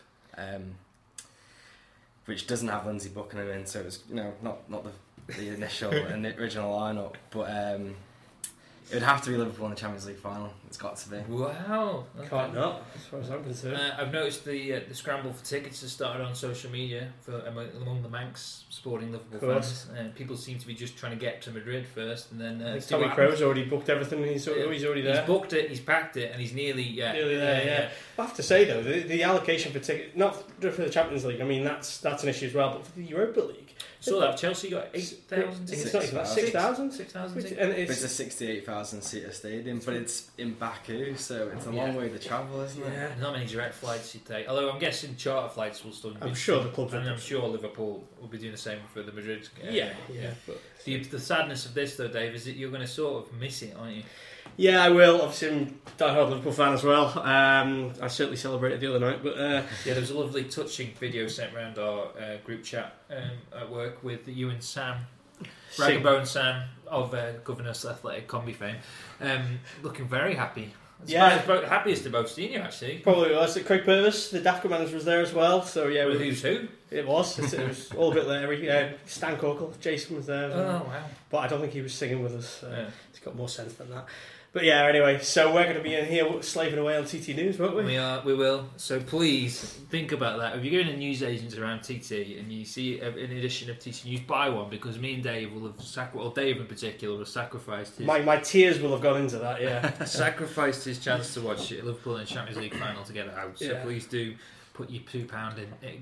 which doesn't have Lindsay Buckingham in, so it's not the initial and the original lineup. But It would have to be Liverpool in the Champions League final. It's got to be. Wow. Okay. Can't not, as far as I'm concerned. I've noticed the scramble for tickets has started on social media for among the Manx supporting Liverpool fans. People seem to be just trying to get to Madrid first, and then Tommy Crow's already booked everything. He's already there. He's booked it. He's packed it, and he's nearly there. Yeah. I have to say though, the allocation for tickets, not for the Champions League. I mean, that's an issue as well. But for the Europa League, so that Chelsea got 8,000. It's not even that, 6,000. 6,000. And It's a 68,000 seater stadium, but it's in Baku, so it's a long way to travel, isn't it? Yeah. Not many direct flights you take. Although I'm guessing charter flights will still be. I'm sure the clubs. And I'm sure Liverpool will be doing the same for the Madrid. Yeah. But The sadness of this, though, Dave, is that you're going to sort of miss it, aren't you? yeah, I will. Obviously, I'm a diehard Liverpool fan as well. I certainly celebrated the other night, but yeah, there was a lovely, touching video sent around our group chat at work with you and Sam, Ragabone Sam of Governors Athletic Combi fame, looking very happy. Happiest of both seen you actually. Probably was. Craig Purvis, the Dafka manager, was there as well. So yeah, with who's who? It was. It was all a bit leery. Stan Corkle, Jason was there. Oh wow! But I don't think he was singing with us. It's got more sense than that. But yeah, anyway, so we're going to be in here slaving away on TT News, won't we? We will. So please think about that. If you're going to news agents around TT and you see an edition of TT News, buy one, because me and Dave will have Dave in particular will have sacrificed his... My tears will have gone into that, yeah. sacrificed his chance to watch Liverpool in the Champions League final to get it out. So please do put your £2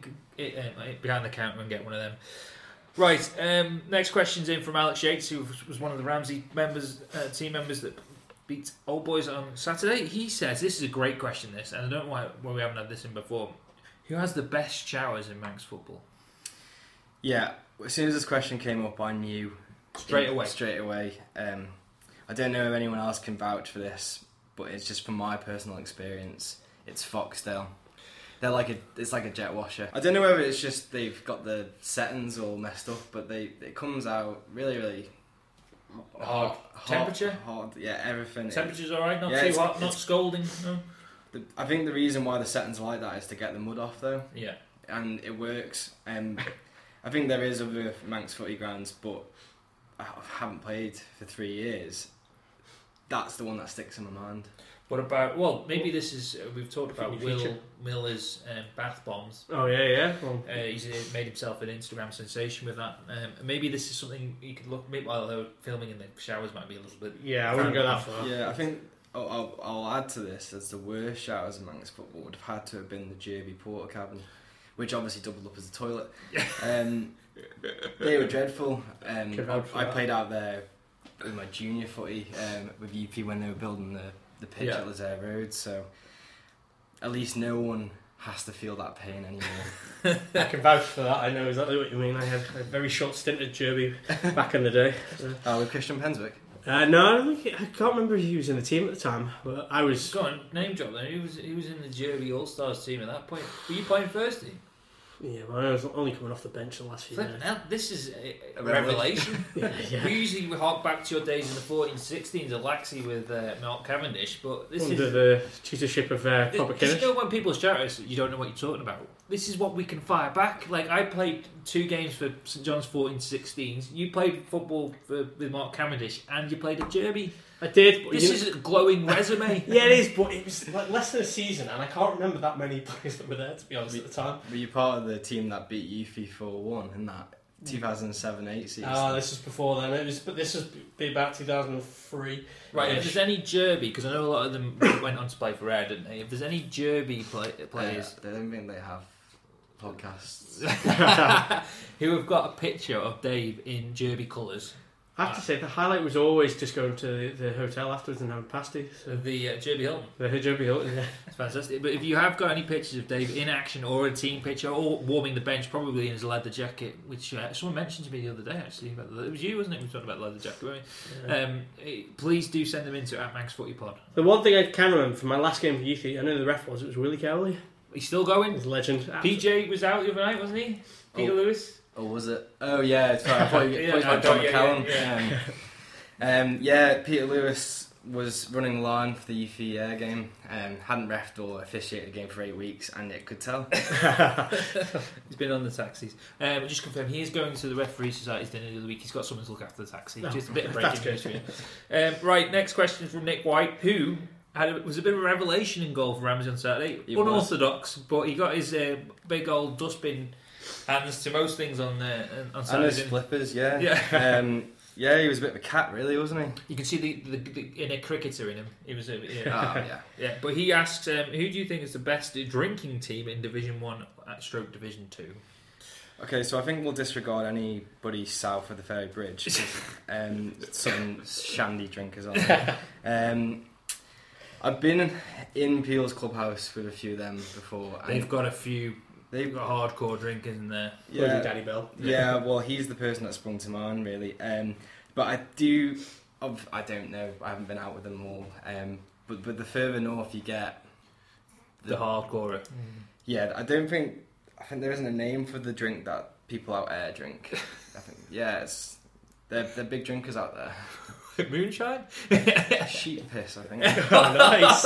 in behind the counter and get one of them. Right, next question's in from Alex Yates, who was one of the Ramsey team members that beat Old Boys on Saturday. He says, this is a great question, this, and I don't know why we haven't had this in before. Who has the best showers in Manx football? Yeah, as soon as this question came up, I knew straight away. I don't know if anyone else can vouch for this, but it's just from my personal experience. It's Foxdale. It's like a jet washer. I don't know whether it's just they've got the settings all messed up, but it comes out really, really hot. Temperature? Hot, yeah, everything. Temperature's alright, not too hot, not scalding, no? I think the reason why the settings are like that is to get the mud off, though. Yeah. And it works. I think there is other Manx footy grounds, but I haven't played for 3 years. That's the one that sticks in my mind. What about, well, maybe this is, we've talked about Will Miller's bath bombs. Oh, yeah. Well, he's made himself an Instagram sensation with that. Maybe this is something you could look, maybe although filming in the showers might be a little bit... Yeah, I wouldn't go that far. Yeah, I think, I'll add to this, as the worst showers in Manx football would have had to have been the Derby Porter cabin, which obviously doubled up as a toilet. They were dreadful. I played out there with my junior footy with UP when they were building the pitch at Lazaire Road, so at least no one has to feel that pain anymore. I can vouch for that. I know exactly what you mean. I had a very short stint at Derby back in the day. With Christian Penswick? No, I can't remember if he was in the team at the time, but I was... Go on, name drop then. He was in the Derby All-Stars team at that point. Were you playing first team? Yeah, well, I was only coming off the bench the last few years. This is a revelation. Yeah. We usually hark back to your days in the 14-16s at Laxey with Mark Cavendish, but this under the tutorship of Robert Kinnish. You know when people shout at us, you don't know what you're talking about. This is what we can fire back. Like, I played 2 games for St John's 14-16s. You played football with Mark Cavendish, and you played at Derby. I did. But this is a glowing resume. Yeah, it is, but it was like less than a season, and I can't remember that many players that were there, to be honest, at the time. Were you part of the team that beat Eufy 4-1 in that 2007-8 season? Oh, this was before then. But this was about 2003. Right, if there's any Derby, because I know a lot of them went on to play for Ayr, didn't they? If there's any Derby players... I don't think they have podcasts. who have got a picture of Dave in Derby colours... I have to say, the highlight was always just going to the hotel afterwards and having pasty. So. The Derby Hilton. The Derby Hilton, yeah. It's fantastic. But if you have got any pictures of Dave in action or a team picture or warming the bench, probably in his leather jacket, which someone mentioned to me the other day, actually. It was you, wasn't it? We talked about the leather jacket, weren't we? Yeah. Please do send them into @ManxFootyPod. The one thing I can remember from my last game for Eufy, I know the ref was Willie Cowley. He's still going? He's a legend. PJ was out the other night, wasn't he? Peter Lewis? Oh, was it? Oh, yeah. Sorry, I thought you meant John McCallum. Yeah, Peter Lewis was running the line for the UFE game. Hadn't refed or officiated the game for 8 weeks, and it could tell. He's been on the taxis. Just confirm, he is going to the Referee Society's dinner the other week. He's got someone to look after the taxi. Just a bit of breaking news for you. Right, next question from Nick White, who was a bit of a revelation in goal for Ramsey on Saturday. Unorthodox, but he got his big old dustbin hands to most things on Saturday. And his flippers, yeah. Yeah, he was a bit of a cat, really, wasn't he? You can see the inner cricketer in him. He was yeah. But he asks, who do you think is the best drinking team in Division 1 at stroke Division 2? Okay, so I think we'll disregard anybody south of the Ferry Bridge. Some shandy drinkers on there. I've been in Peel's clubhouse with a few of them before. They've got a few. They've got hardcore drinkers in there. Yeah, Danny Bell. Yeah, well, he's the person that sprung to mind, really. But I don't know. I haven't been out with them all. But the further north you get, the hardcore. Yeah, I think there isn't a name for the drink that people out there drink. I think they're big drinkers out there. Moonshine? Sheep piss, I think. Oh, nice.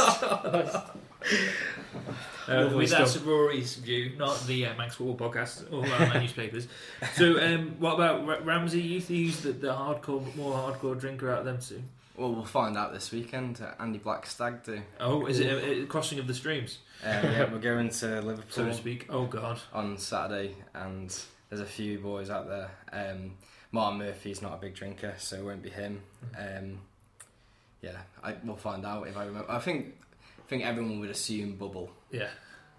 With that's Rory's view, not the Manx Football Podcast or my newspapers. So, what about Ramsey? You think he's the more hardcore drinker out of them two? Well, we'll find out this weekend at Andy Black's Stag Do. Oh, is it a crossing of the streams? Yeah, we're going to Liverpool, so to speak. Oh God! On Saturday, and there's a few boys out there. Martin Murphy's not a big drinker, so it won't be him. We'll find out if I remember. I think everyone would assume Bubble. Yeah.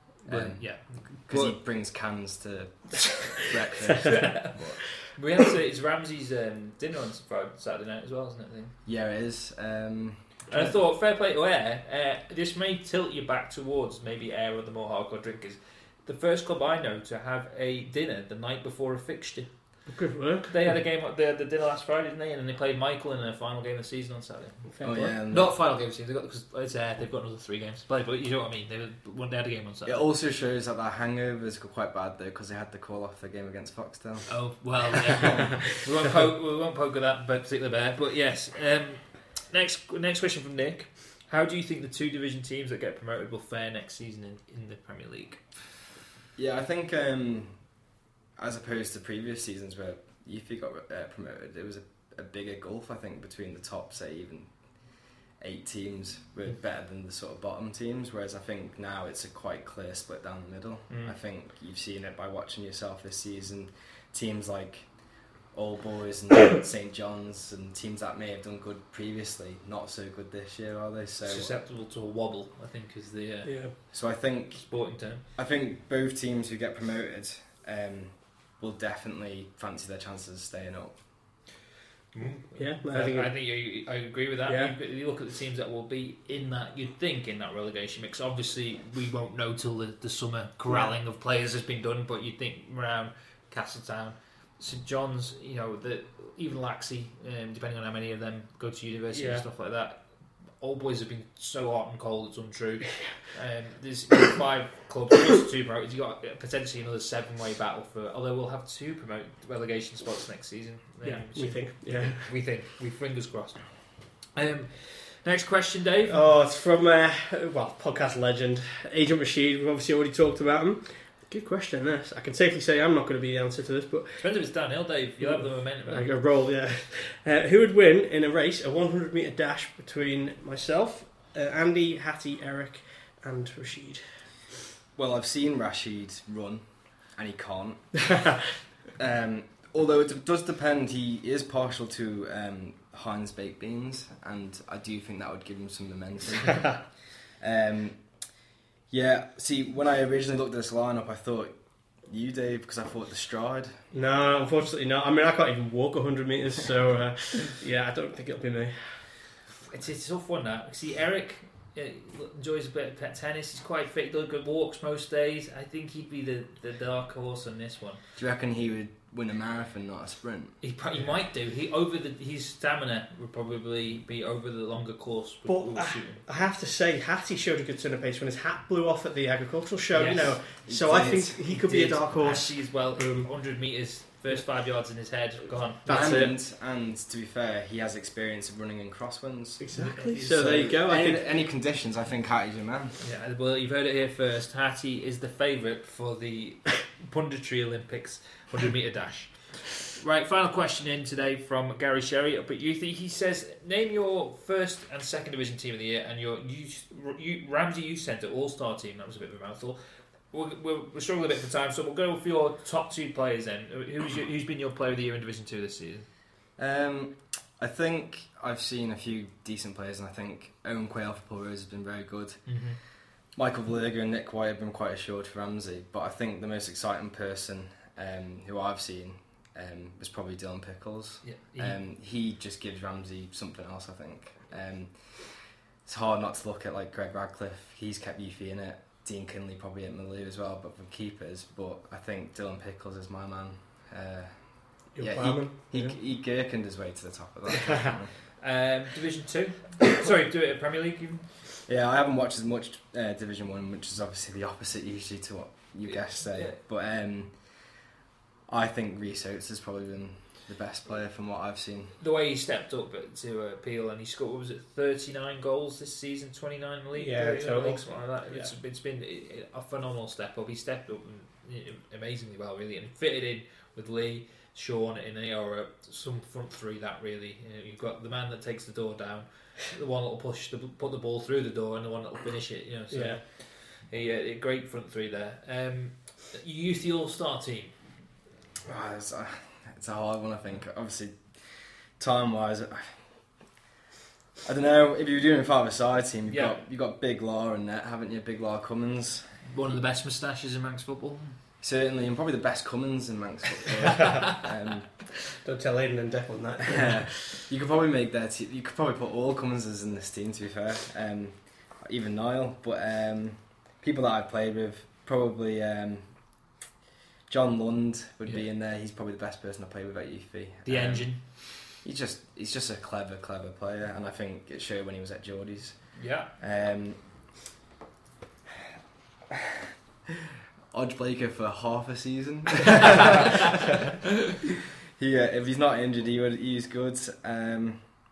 Because he brings cans to breakfast. We have to say it's Ramsey's dinner on Saturday night as well, isn't it? Yeah, it is. And I thought, fair play to Ayr. This may tilt you back towards maybe Ayr or the more hardcore drinkers. The first club I know to have a dinner the night before a fixture. Good work. They had a game. They had the dinner last Friday, didn't they? And then they played Michael in their final game of the season on Saturday. Not final game of the season. Because they've got another 3 games to play. But you know what I mean. They had a game on Saturday. It also shows that their hangovers were quite bad though, because they had to call off the game against Foxtel. Oh well, yeah. we won't poke at that particular bear. But yes. Next question from Nick. How do you think the 2 division teams that get promoted will fare next season in the Premier League? Yeah, I think. As opposed to previous seasons where UFE got promoted, there was a bigger gulf, I think, between the top, say, even 8 teams were better than the sort of bottom teams, whereas I think now it's a quite clear split down the middle. I think you've seen it by watching yourself this season. Teams like Old Boys and St John's and teams that may have done good previously, not so good this year, are they? So susceptible to a wobble, I think, is the So I think sporting term. I think both teams who get promoted will definitely fancy their chances of staying up. Yeah, I agree with that. Yeah. You look at the teams that will be in that, you'd think, in that relegation mix. Obviously, we won't know till the summer corralling of players has been done, but you'd think around Castletown, St John's, even Laxey, depending on how many of them go to university and stuff like that. Old Boys have been so hot and cold, it's untrue. There's 5 clubs, plus 2 promoted. You've got potentially another 7-way battle for. Although we'll have 2 relegation spots next season. We think. Yeah, we think. We fingers crossed. Next question, Dave. Oh, it's from podcast legend Agent Rashid. We've obviously already talked about him. Good question, this. I can safely say I'm not going to be the answer to this, but depends if it's downhill, Dave. You'll have the momentum. I can roll, yeah. Who would win in a race, a 100-metre dash between myself, Andy, Hattie, Eric, and Rashid? Well, I've seen Rashid run, and he can't. Although it does depend. He is partial to Heinz baked beans, and I do think that would give him some momentum. Yeah, see, when I originally looked at this lineup, I thought you, Dave, because I thought the stride. No, unfortunately not. I mean, I can't even walk 100 metres, so I don't think it'll be me. It's a tough one, that. See, Eric enjoys a bit of tennis. He's quite fit. He does good walks most days. I think he'd be the dark horse on this one. Do you reckon he would win a marathon, not a sprint? He might do. His stamina would probably be over the longer course. But I have to say, Hattie showed a good turn of pace when his hat blew off at the agricultural show. Yes, so I think he could be a dark horse. Hattie as well. 100 metres. First 5 yards in his head, gone. That's and to be fair, he has experience of running in crosswinds. Exactly. So there you go. Any conditions, I think Hatty's your man. Yeah, well, you've heard it here first. Hattie is the favourite for the Punditry Olympics 100 metre dash. Right, final question in today from Gary Sherry up at Youthy. He says, name your first and second division team of the year and your Ramsey Youth Centre all-star team. That was a bit of a mouthful. We're struggling a bit for time, so we'll go for your top 2 players then. Who's been your player of the year in Division 2 this season? I think I've seen a few decent players, and I think Owen Quayle for Pulrose has been very good. Mm-hmm. Michael Verliger and Nick White have been quite assured for Ramsey, but I think the most exciting person who I've seen was probably Dylan Pickles. Yeah. He just gives Ramsey something else, I think. It's hard not to look at like Greg Radcliffe. He's kept Youthy in it. Dean Kinley probably at Malou as well, but for keepers. But I think Dylan Pickles is my man. He gherkined his way to the top of that. Division 2? Sorry, do it at Premier League even? Yeah, I haven't watched as much Division 1, which is obviously the opposite usually to what you guests say. Yeah. But I think Rhys Oates has probably been the best player from what I've seen. The way he stepped up to Peel and he scored, what was it, 39 goals this season, 29 in the league? Yeah, total. Something like that. Yeah. It's been a phenomenal step up. He stepped up amazingly well, really, and he fitted in with Lee, Sean, in some front three that really. You've got the man that takes the door down, the one that will put the ball through the door, and the one that will finish it. So a great front three there. You used the all-star team. Oh, it's a hard one, I think. Obviously, time-wise, I don't know. If you're doing a 5-a-side team, you've got Big Law in net, haven't you? Big Law Cummins. One of the best moustaches in Manx football. Certainly, and probably the best Cummins in Manx football. Don't tell Aidan and Declan that. You could probably make their team. You could probably put all Cumminses in this team, to be fair. Even Niall, but people that I've played with, probably. John Lund would be in there. He's probably the best person I played with at Youthy. The engine. He's just a clever player, and I think it showed when he was at Geordie's. Yeah. Odge Blaker for half a season. If he's not injured, he's good. I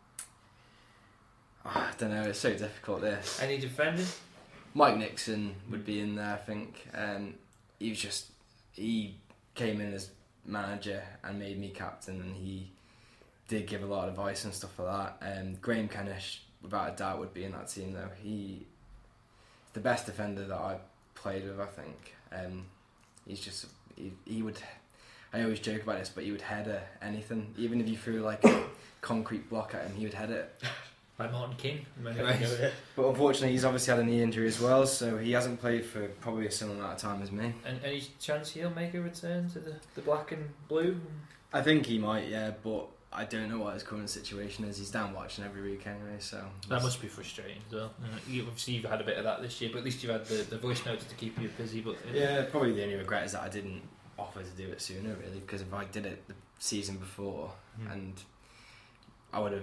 don't know. It's so difficult. This. Any defending? Mike Nixon would be in there, I think. He came in as manager and made me captain, and he did give a lot of advice and stuff like that. Graham Kennish, without a doubt, would be in that team though. He's the best defender that I've played with, I think. He would. I always joke about this, but he would header anything. Even if you threw like a concrete block at him, he would head it. Like Martin King, in many ways. But unfortunately, he's obviously had a knee injury as well, so he hasn't played for probably a similar amount of time as me. And any chance he'll make a return to the black and blue? I think he might, yeah, but I don't know what his current situation is. He's down watching every week anyway, so... That must be frustrating as well. Obviously, you've had a bit of that this year, but at least you've had the voice notes to keep you busy. But yeah, probably the only regret is that I didn't offer to do it sooner, really, because if I did it the season before, and I would have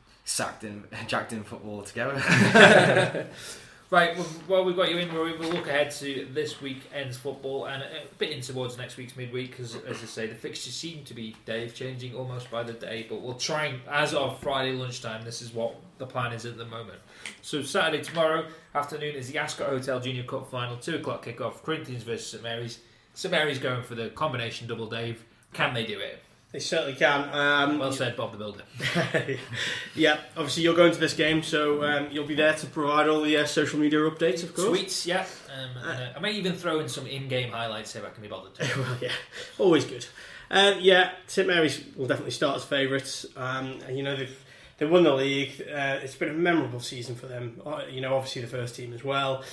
jacked in football altogether. Right, well, we've got you in. We'll look ahead to this weekend's football and a bit in towards next week's midweek, because, as I say, the fixtures seem to be, Dave, changing almost by the day, but we'll try and, as of Friday lunchtime, this is what the plan is at the moment. So Saturday, tomorrow afternoon, is the Ascot Hotel Junior Cup final, 2 o'clock kickoff, Corinthians versus St Mary's. St Mary's going for the combination double, Dave. Can they do it? They certainly can. Well said, Bob the Builder. Yeah, obviously you're going to this game, so you'll be there to provide all the social media updates, of course. Tweets, yeah. I may even throw in some in-game highlights if I can be bothered to. Well, yeah, always good. St Mary's will definitely start as favourites. And they won the league. It's been a memorable season for them. Obviously the first team as well.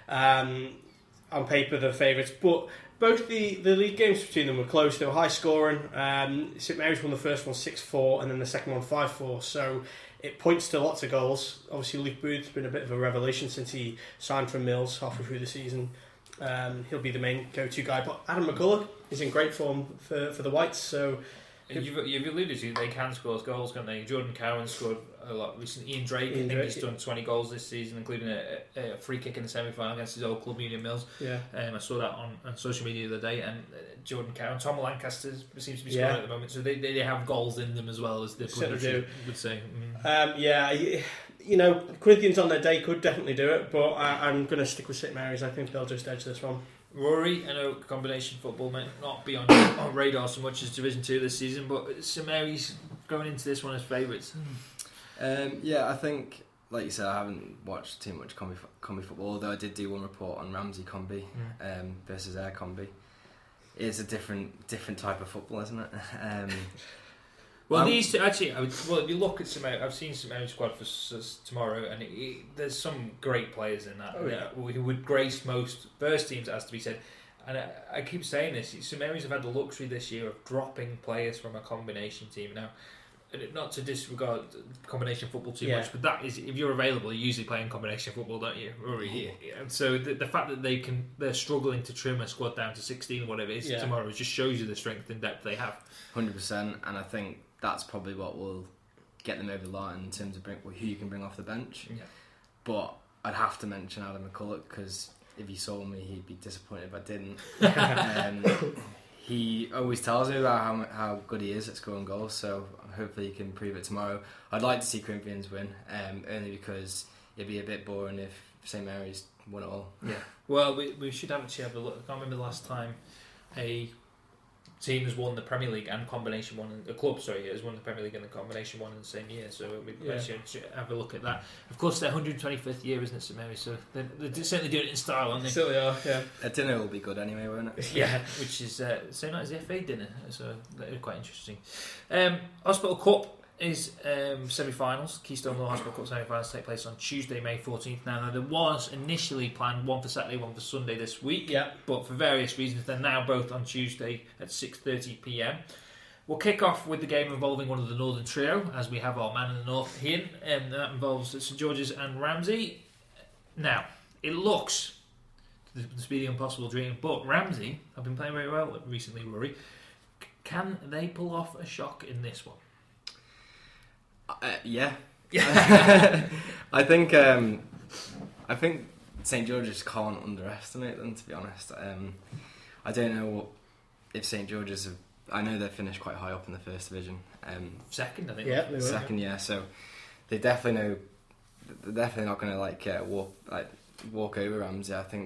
On paper, they're favourites, but both the league games between them were close. They were high scoring. St Mary's won the first one 6-4 and then the second one 5-4. So it points to lots of goals. Obviously, Luke Booth's been a bit of a revelation since he signed from Mills halfway through the season. He'll be the main go-to guy. But Adam McCullough is in great form for the Whites. So You've alluded to they can score goals, can't they? Jordan Cowan scored a lot recently. Ian Drake, I think he's done 20 goals this season, including a free kick in the semi-final against his old club, Union Mills. Yeah. I saw that on social media the other day. And Jordan Cowan, Tom Lancaster seems to be scoring at the moment, so they have goals in them as well, as the publicity would say. Corinthians on their day could definitely do it, but I'm going to stick with St Mary's. I think they'll just edge this one. Rory, I know combination football might not be on radar so much as Division 2 this season, but St Mary's going into this one as favourites. I think, like you said, I haven't watched too much combi football, although I did do one report on Ramsey combi versus Ayr combi. It's a different type of football, isn't it? These two, actually, if you look at St Mary's, I've seen St Mary's squad for tomorrow, and there's some great players in that who would grace most first teams, as to be said. And I keep saying this, St Mary's have had the luxury this year of dropping players from a combination team. Now, not to disregard combination football too much, but that is, if you're available, you usually play in combination football, don't you? And so the fact that they're struggling to trim a squad down to 16 or whatever it is tomorrow just shows you the strength and depth they have. 100%, and I think that's probably what will get them over the line in terms of who you can bring off the bench. Yeah. But I'd have to mention Adam McCulloch, because if he saw me, he'd be disappointed if I didn't. He always tells me about how good he is at scoring goals, so hopefully he can prove it tomorrow. I'd like to see Corinthians win, only because it'd be a bit boring if St Mary's won it all. Yeah. Well, we should actually have a look. I can't remember the last time a team has won the Premier League and combination one. A club, has won the Premier League and the combination one in the same year. So we should have a look at that. Of course, their 125th year, isn't it, St Mary's? So they're certainly doing it in style, aren't they? Certainly are. Yeah. A dinner will be good anyway, won't it? Yeah, which is same night as the FA dinner. So that is quite interesting. Hospital Cup is semi-finals. Keystone Law Hospital Cup semi-finals take place on Tuesday, May 14th. Now, there was initially planned one for Saturday, one for Sunday this week, but for various reasons they're now both on Tuesday at 6:30 p.m. We'll kick off with the game involving one of the Northern Trio, as we have our man in the north here, and that involves St George's and Ramsey. Now, it looks the speedy impossible dream, but Ramsey have been playing very well recently, Rory. Can they pull off a shock in this one? I think St George's can't underestimate them, to be honest. I don't know if St George's have, I know they finished quite high up in the first division. Second, I think. Yeah, they were. Second, so they definitely know. They're definitely not going to walk over Ramsey. I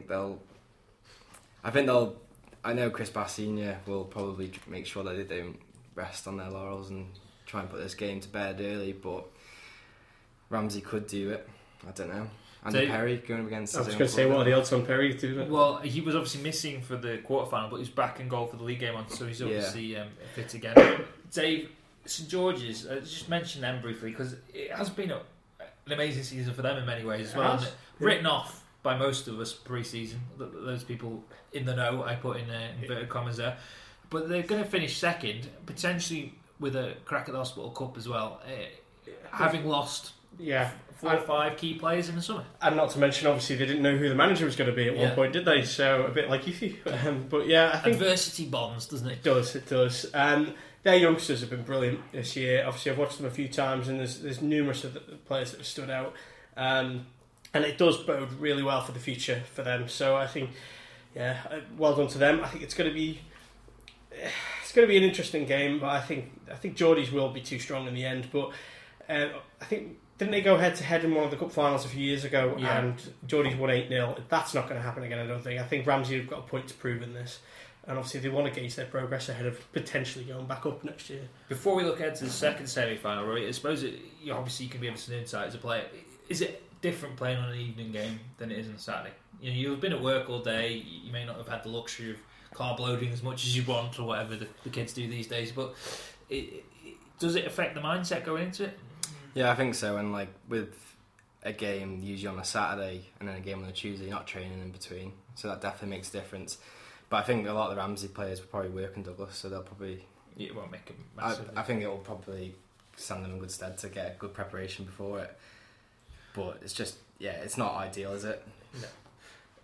know Chris Bass Senior will probably make sure that they don't rest on their laurels and try and put this game to bed early, but Ramsey could do it. I don't know. Andy Perry going against. I was going to say, what are the odds on Perry doing it? Well, he was obviously missing for the quarterfinal, but he's back in goal for the league game on, so he's obviously fit again. Dave, St George's, just mention them briefly, because it has been an amazing season for them in many ways as well. Hasn't it? Written off by most of us pre-season, those people in the know, I put in inverted commas there, but they're going to finish second, potentially with a crack at the Hospital Cup as well, having lost 4 or 5 key players in the summer. And not to mention, obviously, they didn't know who the manager was going to be at one point, did they? So a bit like Efi. But yeah, I think adversity bonds, doesn't it? It does. Their youngsters have been brilliant this year. Obviously, I've watched them a few times, and there's numerous of the players that have stood out. And it does bode really well for the future for them. So I think, well done to them. I think it's going to be an interesting game, but I think Geordies will be too strong in the end. But I think, didn't they go head to head in one of the cup finals a few years ago? Yeah. And Geordies won 8-0. That's not going to happen again, I don't think. I think Ramsey have got a point to prove in this. And obviously they want to gauge their progress ahead of potentially going back up next year. Before we look ahead to the second semi-final, Rory, I suppose you can give us an insight as a player. Is it different playing on an evening game than it is on a Saturday? You know, you've been at work all day. You may not have had the luxury of carb loading as much as you want, or whatever the kids do these days. But does it affect the mindset going into it? Yeah, I think so. And like with a game usually on a Saturday and then a game on a Tuesday, you're not training in between, so that definitely makes a difference. But I think a lot of the Ramsey players will probably work in Douglas, so they'll probably. It won't make a massive. I think it will probably stand them in good stead to get good preparation before it. But it's just, it's not ideal, is it? No.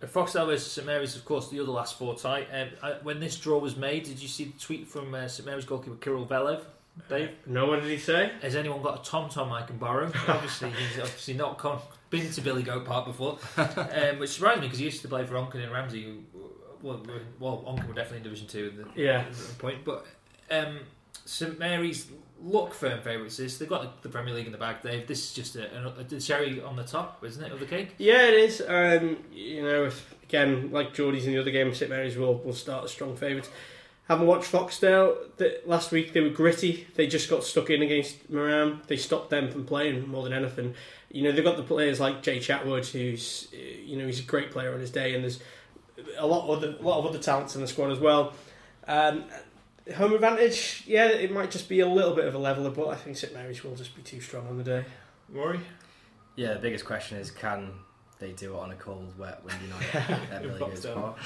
Foxtel versus St Mary's, of course, the other last 4 tie. When this draw was made, did you see the tweet from St Mary's goalkeeper Kirill Velev, Dave? No, what did he say? Has anyone got a tom-tom I can borrow? Obviously, he's obviously not been to Billy Goat Park before, which surprised me because he used to play for Onken and Ramsey. Well, Onken were definitely in Division 2 at the point, but St Mary's look firm favourites. They've got the Premier League in the bag, Dave. This is just a cherry on the top, isn't it, of the cake? Yeah, it is. Again, like Geordie's in the other game, St Mary's will start as strong favourites. Haven't watched Foxtel. Last week they were gritty. They just got stuck in against Moran. They stopped them from playing more than anything. They've got the players like Jay Chatwood, who's he's a great player on his day, and there's a lot of other talents in the squad as well. Home advantage, yeah, it might just be a little bit of a leveller, but I think St Mary's will just be too strong on the day. Rory? Yeah, the biggest question is, can they do it on a cold, wet, windy night at Billy Goat's Park?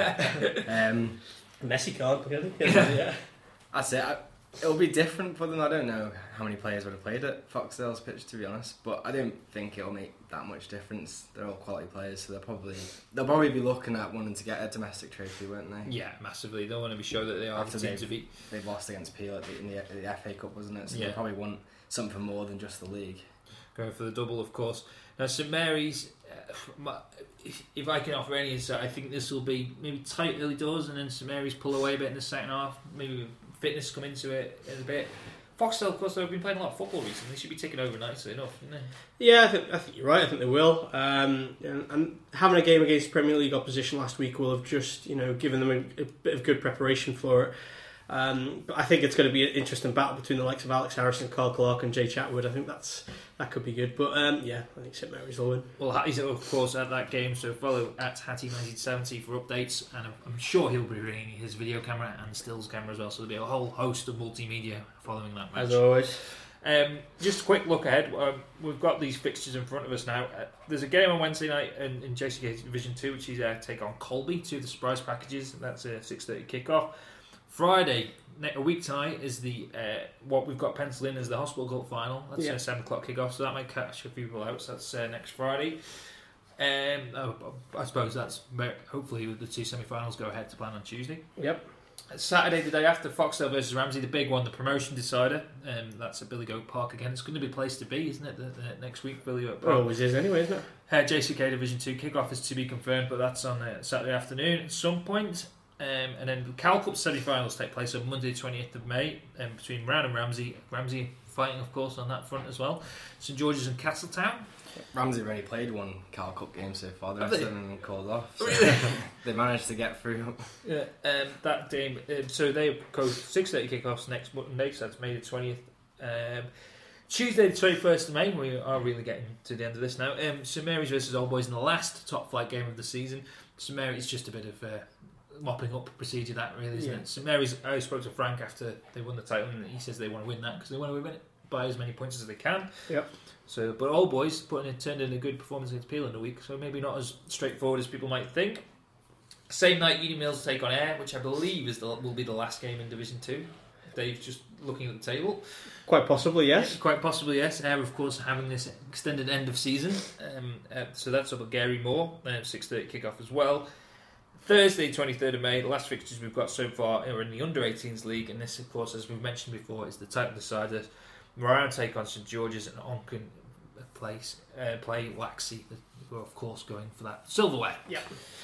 Messi can't, really. Yeah. That's it. It'll be different for them. I don't know how many players would have played at Foxdale's pitch, to be honest, but I don't think it'll make that much difference. They're all quality players, so they'll probably be looking at wanting to get a domestic trophy, won't they? Yeah, massively. They'll want to be sure that they are After the team to beat. They've lost against Peel in the FA Cup, wasn't it? So yeah. they probably want something more than just the league. Going for the double, of course. Now, St Mary's, if I can offer any insight, I think this will be maybe tight early doors, and then St Mary's pull away a bit in the second half. Maybe fitness come into it a bit. Foxtel, of course, they've been playing a lot of football recently. They should be taking over nicely enough, shouldn't they? Yeah, I think you're right. I think they will. And having a game against Premier League opposition last week will have just given them a bit of good preparation for it. But I think it's going to be an interesting battle between the likes of Alex Harrison, Carl Clark and Jay Chatwood. I think that could be good. But I think St Mary's will win. Well, Hattie's of course at that game, so follow at Hattie1970 for updates, and I'm sure he'll be bringing his video camera and stills camera as well, so there'll be a whole host of multimedia following that match. As always. Just a quick look ahead. We've got these fixtures in front of us now. There's a game on Wednesday night in JCK Division 2, which is take on Colby, 2 of the surprise packages. That's a 6:30 kickoff. Friday, a week tonight, is the what we've got penciled in as the Hospital Cup final. That's a 7 o'clock kickoff, so that might catch a few people out. So that's next Friday. I suppose that's hopefully the 2 semi-finals go ahead to plan on Tuesday. Yep. Saturday, the day after, Foxtel versus Ramsey, the big one, the promotion decider. That's at Billy Goat Park again. It's going to be a place to be, isn't it? The next week, Billy Goat Park. Always is anyway, isn't it? JCK Division 2 kickoff is to be confirmed, but that's on Saturday afternoon at some point. And then the Cal Cup semi-finals take place on Monday 20th of May between Brown and Ramsey. Ramsey fighting, of course, on that front as well. St George's and Castletown. Ramsey have only played one Cal Cup game so far. The rest of them have called off. So Really? they managed to get through. Yeah, that game. So they go 6:30 kickoffs next Monday, so that's May the 20th. Tuesday the 21st of May, we are really getting to the end of this now. St Mary's versus Old Boys in the last top flight game of the season. St Mary's just a bit of mopping up procedure, that really, isn't it? St Mary's, I spoke to Frank after they won the title, and he says they want to win that because they want to win it by as many points as they can. Yep. So, but Old Boys turned in a good performance against Peel in the week, so maybe not as straightforward as people might think. Same night, Uni Mills take on Ayr, which I believe will be the last game in Division 2. Dave's just looking at the table. Quite possibly, yes. Yeah, quite possibly, yes. Ayr, of course, having this extended end of season. So that's up at Gary Moore, 6:30 kickoff as well. Thursday, 23rd of May, the last fixtures we've got so far are in the Under-18s League, and this, of course, as we've mentioned before, is the title decider. Moran take on St George's and Onken play Laxey, who are, of course, going for that silverware. Yeah.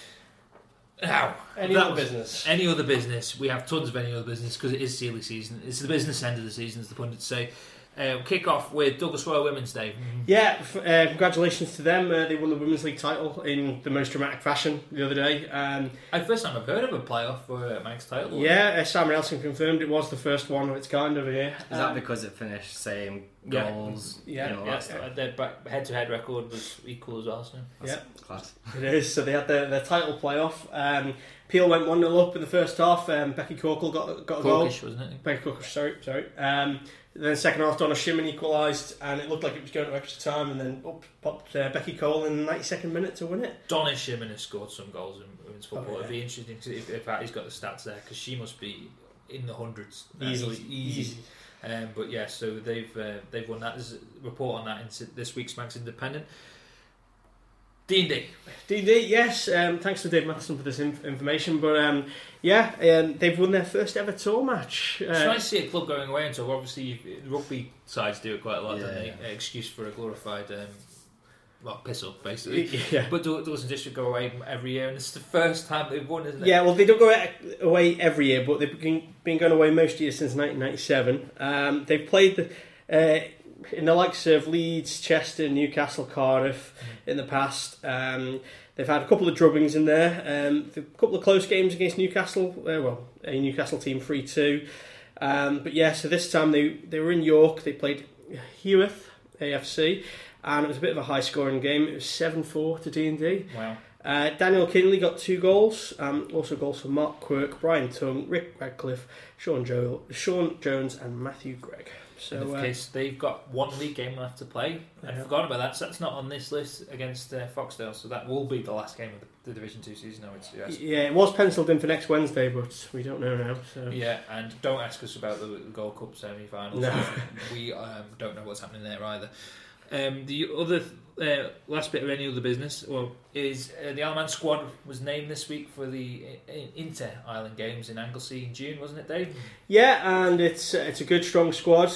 Now, Any other business? Any other business. We have tons of any other business because it is Sealy season. It's the business end of the season, as the pundits say. Kick off with Douglas Royal Women's Day. Yeah, congratulations to them. They won the Women's League title in the most dramatic fashion the other day. First time I've heard of a playoff for a Manx title. Yeah, Simon Elson confirmed it was the first one of its kind over here. Is that because it finished same goals? Their head-to-head record was equal as well. So. That's class. It is. So they had their title playoff. Peel went 1-0 up in the first half. Becky Corkle got a goal. Corkish, wasn't it? Becky Corkish, sorry. Then second half, Donna Shimon equalised, and it looked like it was going to extra time, and then up popped Becky Cole in the 92nd minute to win it. Donna Shimon has scored some goals in women's football. Oh, yeah. It'd be interesting to see if Hattie's got the stats there, because she must be in the hundreds. Easy. But yeah, so they've won that. There's a report on that in this week's Manx Independent. D&D. D&D, yes. Thanks to Dave Matheson for this information. But they've won their first ever tour match. It's nice to see a club going away and so obviously rugby sides do it quite a lot, don't they? Excuse for a glorified piss up, basically. Yeah. But Dawson District go away every year, and it's the first time they've won, isn't it? Yeah, well, they don't go away every year, but they've been going away most years since 1997. They've played in the likes of Leeds, Chester, Newcastle, Cardiff in the past. They've had a couple of drubbings in there. A couple of close games against Newcastle. A Newcastle team 3-2. But yeah, so this time they were in York. They played Heworth AFC. And it was a bit of a high-scoring game. It was 7-4 to D&D. Wow. Daniel Kinley got 2 goals. Also goals for Mark Quirk, Brian Tung, Rick Radcliffe, Sean Jones and Matthew Gregg. So in case they've got one league game left to play. I forgot about that. So that's not on this list against Foxdale. So that will be the last game of the Division 2 season. Yeah, it was penciled in for next Wednesday, but we don't know now. So. Yeah, and don't ask us about the Gold Cup semi-finals. No. We don't know what's happening there either. The other last bit of any other business is the Isle of Man squad was named this week for the Inter-Island Games in Anglesey in June, wasn't it, Dave? Yeah, and it's a good, strong squad.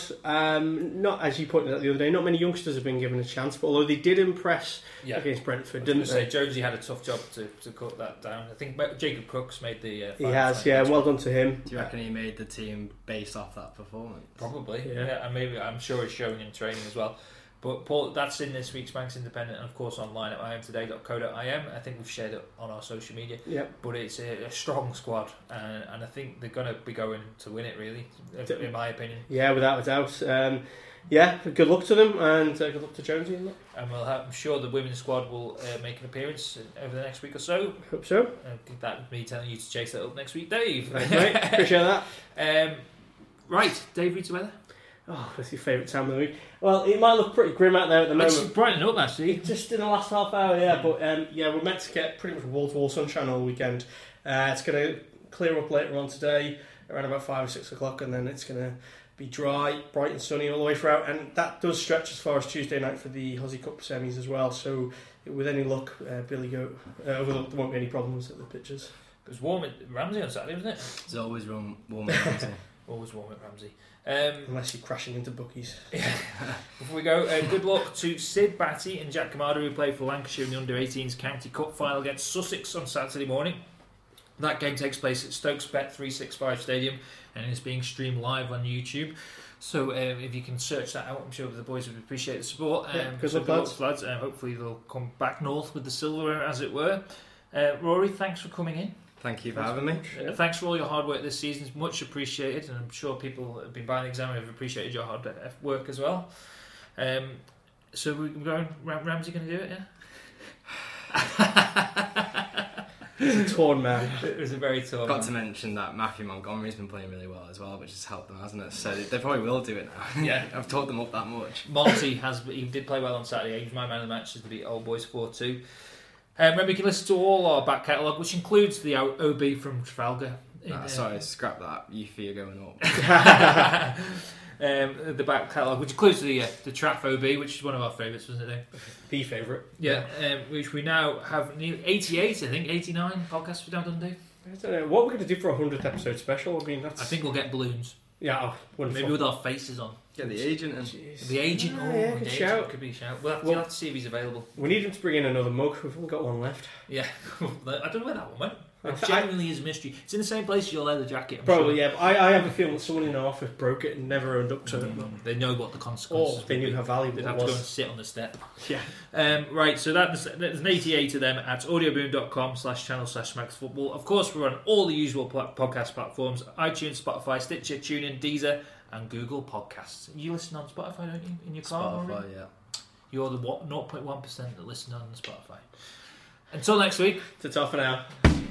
Not, as you pointed out the other day, not many youngsters have been given a chance, but although they did impress against Brentford, didn't they? Jonesy had a tough job to cut that down. I think Jacob Crooks made the... he has, yeah, well done to him. Do you reckon he made the team based off that performance? Probably, yeah, and maybe I'm sure it's showing in training as well. But Paul, that's in this week's Manx Independent, and of course online at imtoday.co.im. I think we've shared it on our social media. Yep. But it's a strong squad, and I think they're going to be going to win it, really, in my opinion. Yeah, without a doubt. Good luck to them, and good luck to Jonesy in that. And I'm sure the women's squad will make an appearance over the next week or so. Hope so. That me telling you to chase that up next week, Dave. Thanks, mate. Appreciate that. Right, Dave, read the weather. Oh, that's your favourite time of the week. Well, it might look pretty grim out there at the moment. It's brightening up, actually. Just in the last half hour, yeah. But we're meant to get pretty much wall-to-wall sunshine all weekend. It's going to clear up later on today, around about 5 or 6 o'clock, and then it's going to be dry, bright and sunny all the way throughout. And that does stretch as far as Tuesday night for the Huzzy Cup semis as well. So, with any luck, Billy Goat, there won't be any problems at the pitches. It was warm at Ramsey on Saturday, wasn't it? It's always warm at Ramsey. Always warm at Ramsey. Unless you're crashing into bookies. Yeah. Before we go, good luck to Sid Batty and Jack Kamada, who played for Lancashire in the Under-18s County Cup final against Sussex on Saturday morning. That game takes place at Stokes Bet 365 Stadium and is being streamed live on YouTube. So if you can search that out, I'm sure the boys would appreciate the support. Good luck, lads. Hopefully they'll come back north with the silver, as it were. Rory, thanks for coming in. Thank you for having me. Thanks for all your hard work this season. It's much appreciated, and I'm sure people have been buying the exam and have appreciated your hard work as well. So we're going. Ramsey going to do it, yeah? It's a torn man. It was a very torn. Got to mention that Matthew Montgomery's been playing really well as well, which has helped them, hasn't it? So they probably will do it now. Yeah, I've taught them up that much. Monty he did play well on Saturday. He was my man of the match to beat Old Boys 4-2. Remember, you can listen to all our back catalogue, which includes the OB from Trafalgar. Sorry, scrap that. You fear going up. The back catalogue, which includes the Traff OB, which is one of our favourites, wasn't it, Dave? The favourite. Yeah, which we now have nearly 88, I think, 89 podcasts we've now done, Dave. I don't know. What we're going to do for a 100th episode special? I mean, I think we'll get balloons. Yeah, wonderful. Maybe with our faces on. Get the agent in. The agent, good shout. Could be a shout. We'll have to see if he's available. We need him to bring in another mug. We've only got one left. Yeah, I don't know where that one went. It genuinely is a mystery. It's in the same place as your leather jacket. Probably, sure. Yeah. But I have a feeling that someone in our office broke it and never owned up to it. They know what the consequences. They knew how valuable it was. They'd have to go and sit on the step. Yeah. Right. So there's an 88 of them at audioboom.com/channel/maxfootball. Of course, we're on all the usual podcast platforms: iTunes, Spotify, Stitcher, TuneIn, Deezer, and Google Podcasts. You listen on Spotify, don't you? In your car? Spotify, yeah. You're the 0.1% that listen on Spotify. Until next week. Ta-ta for now.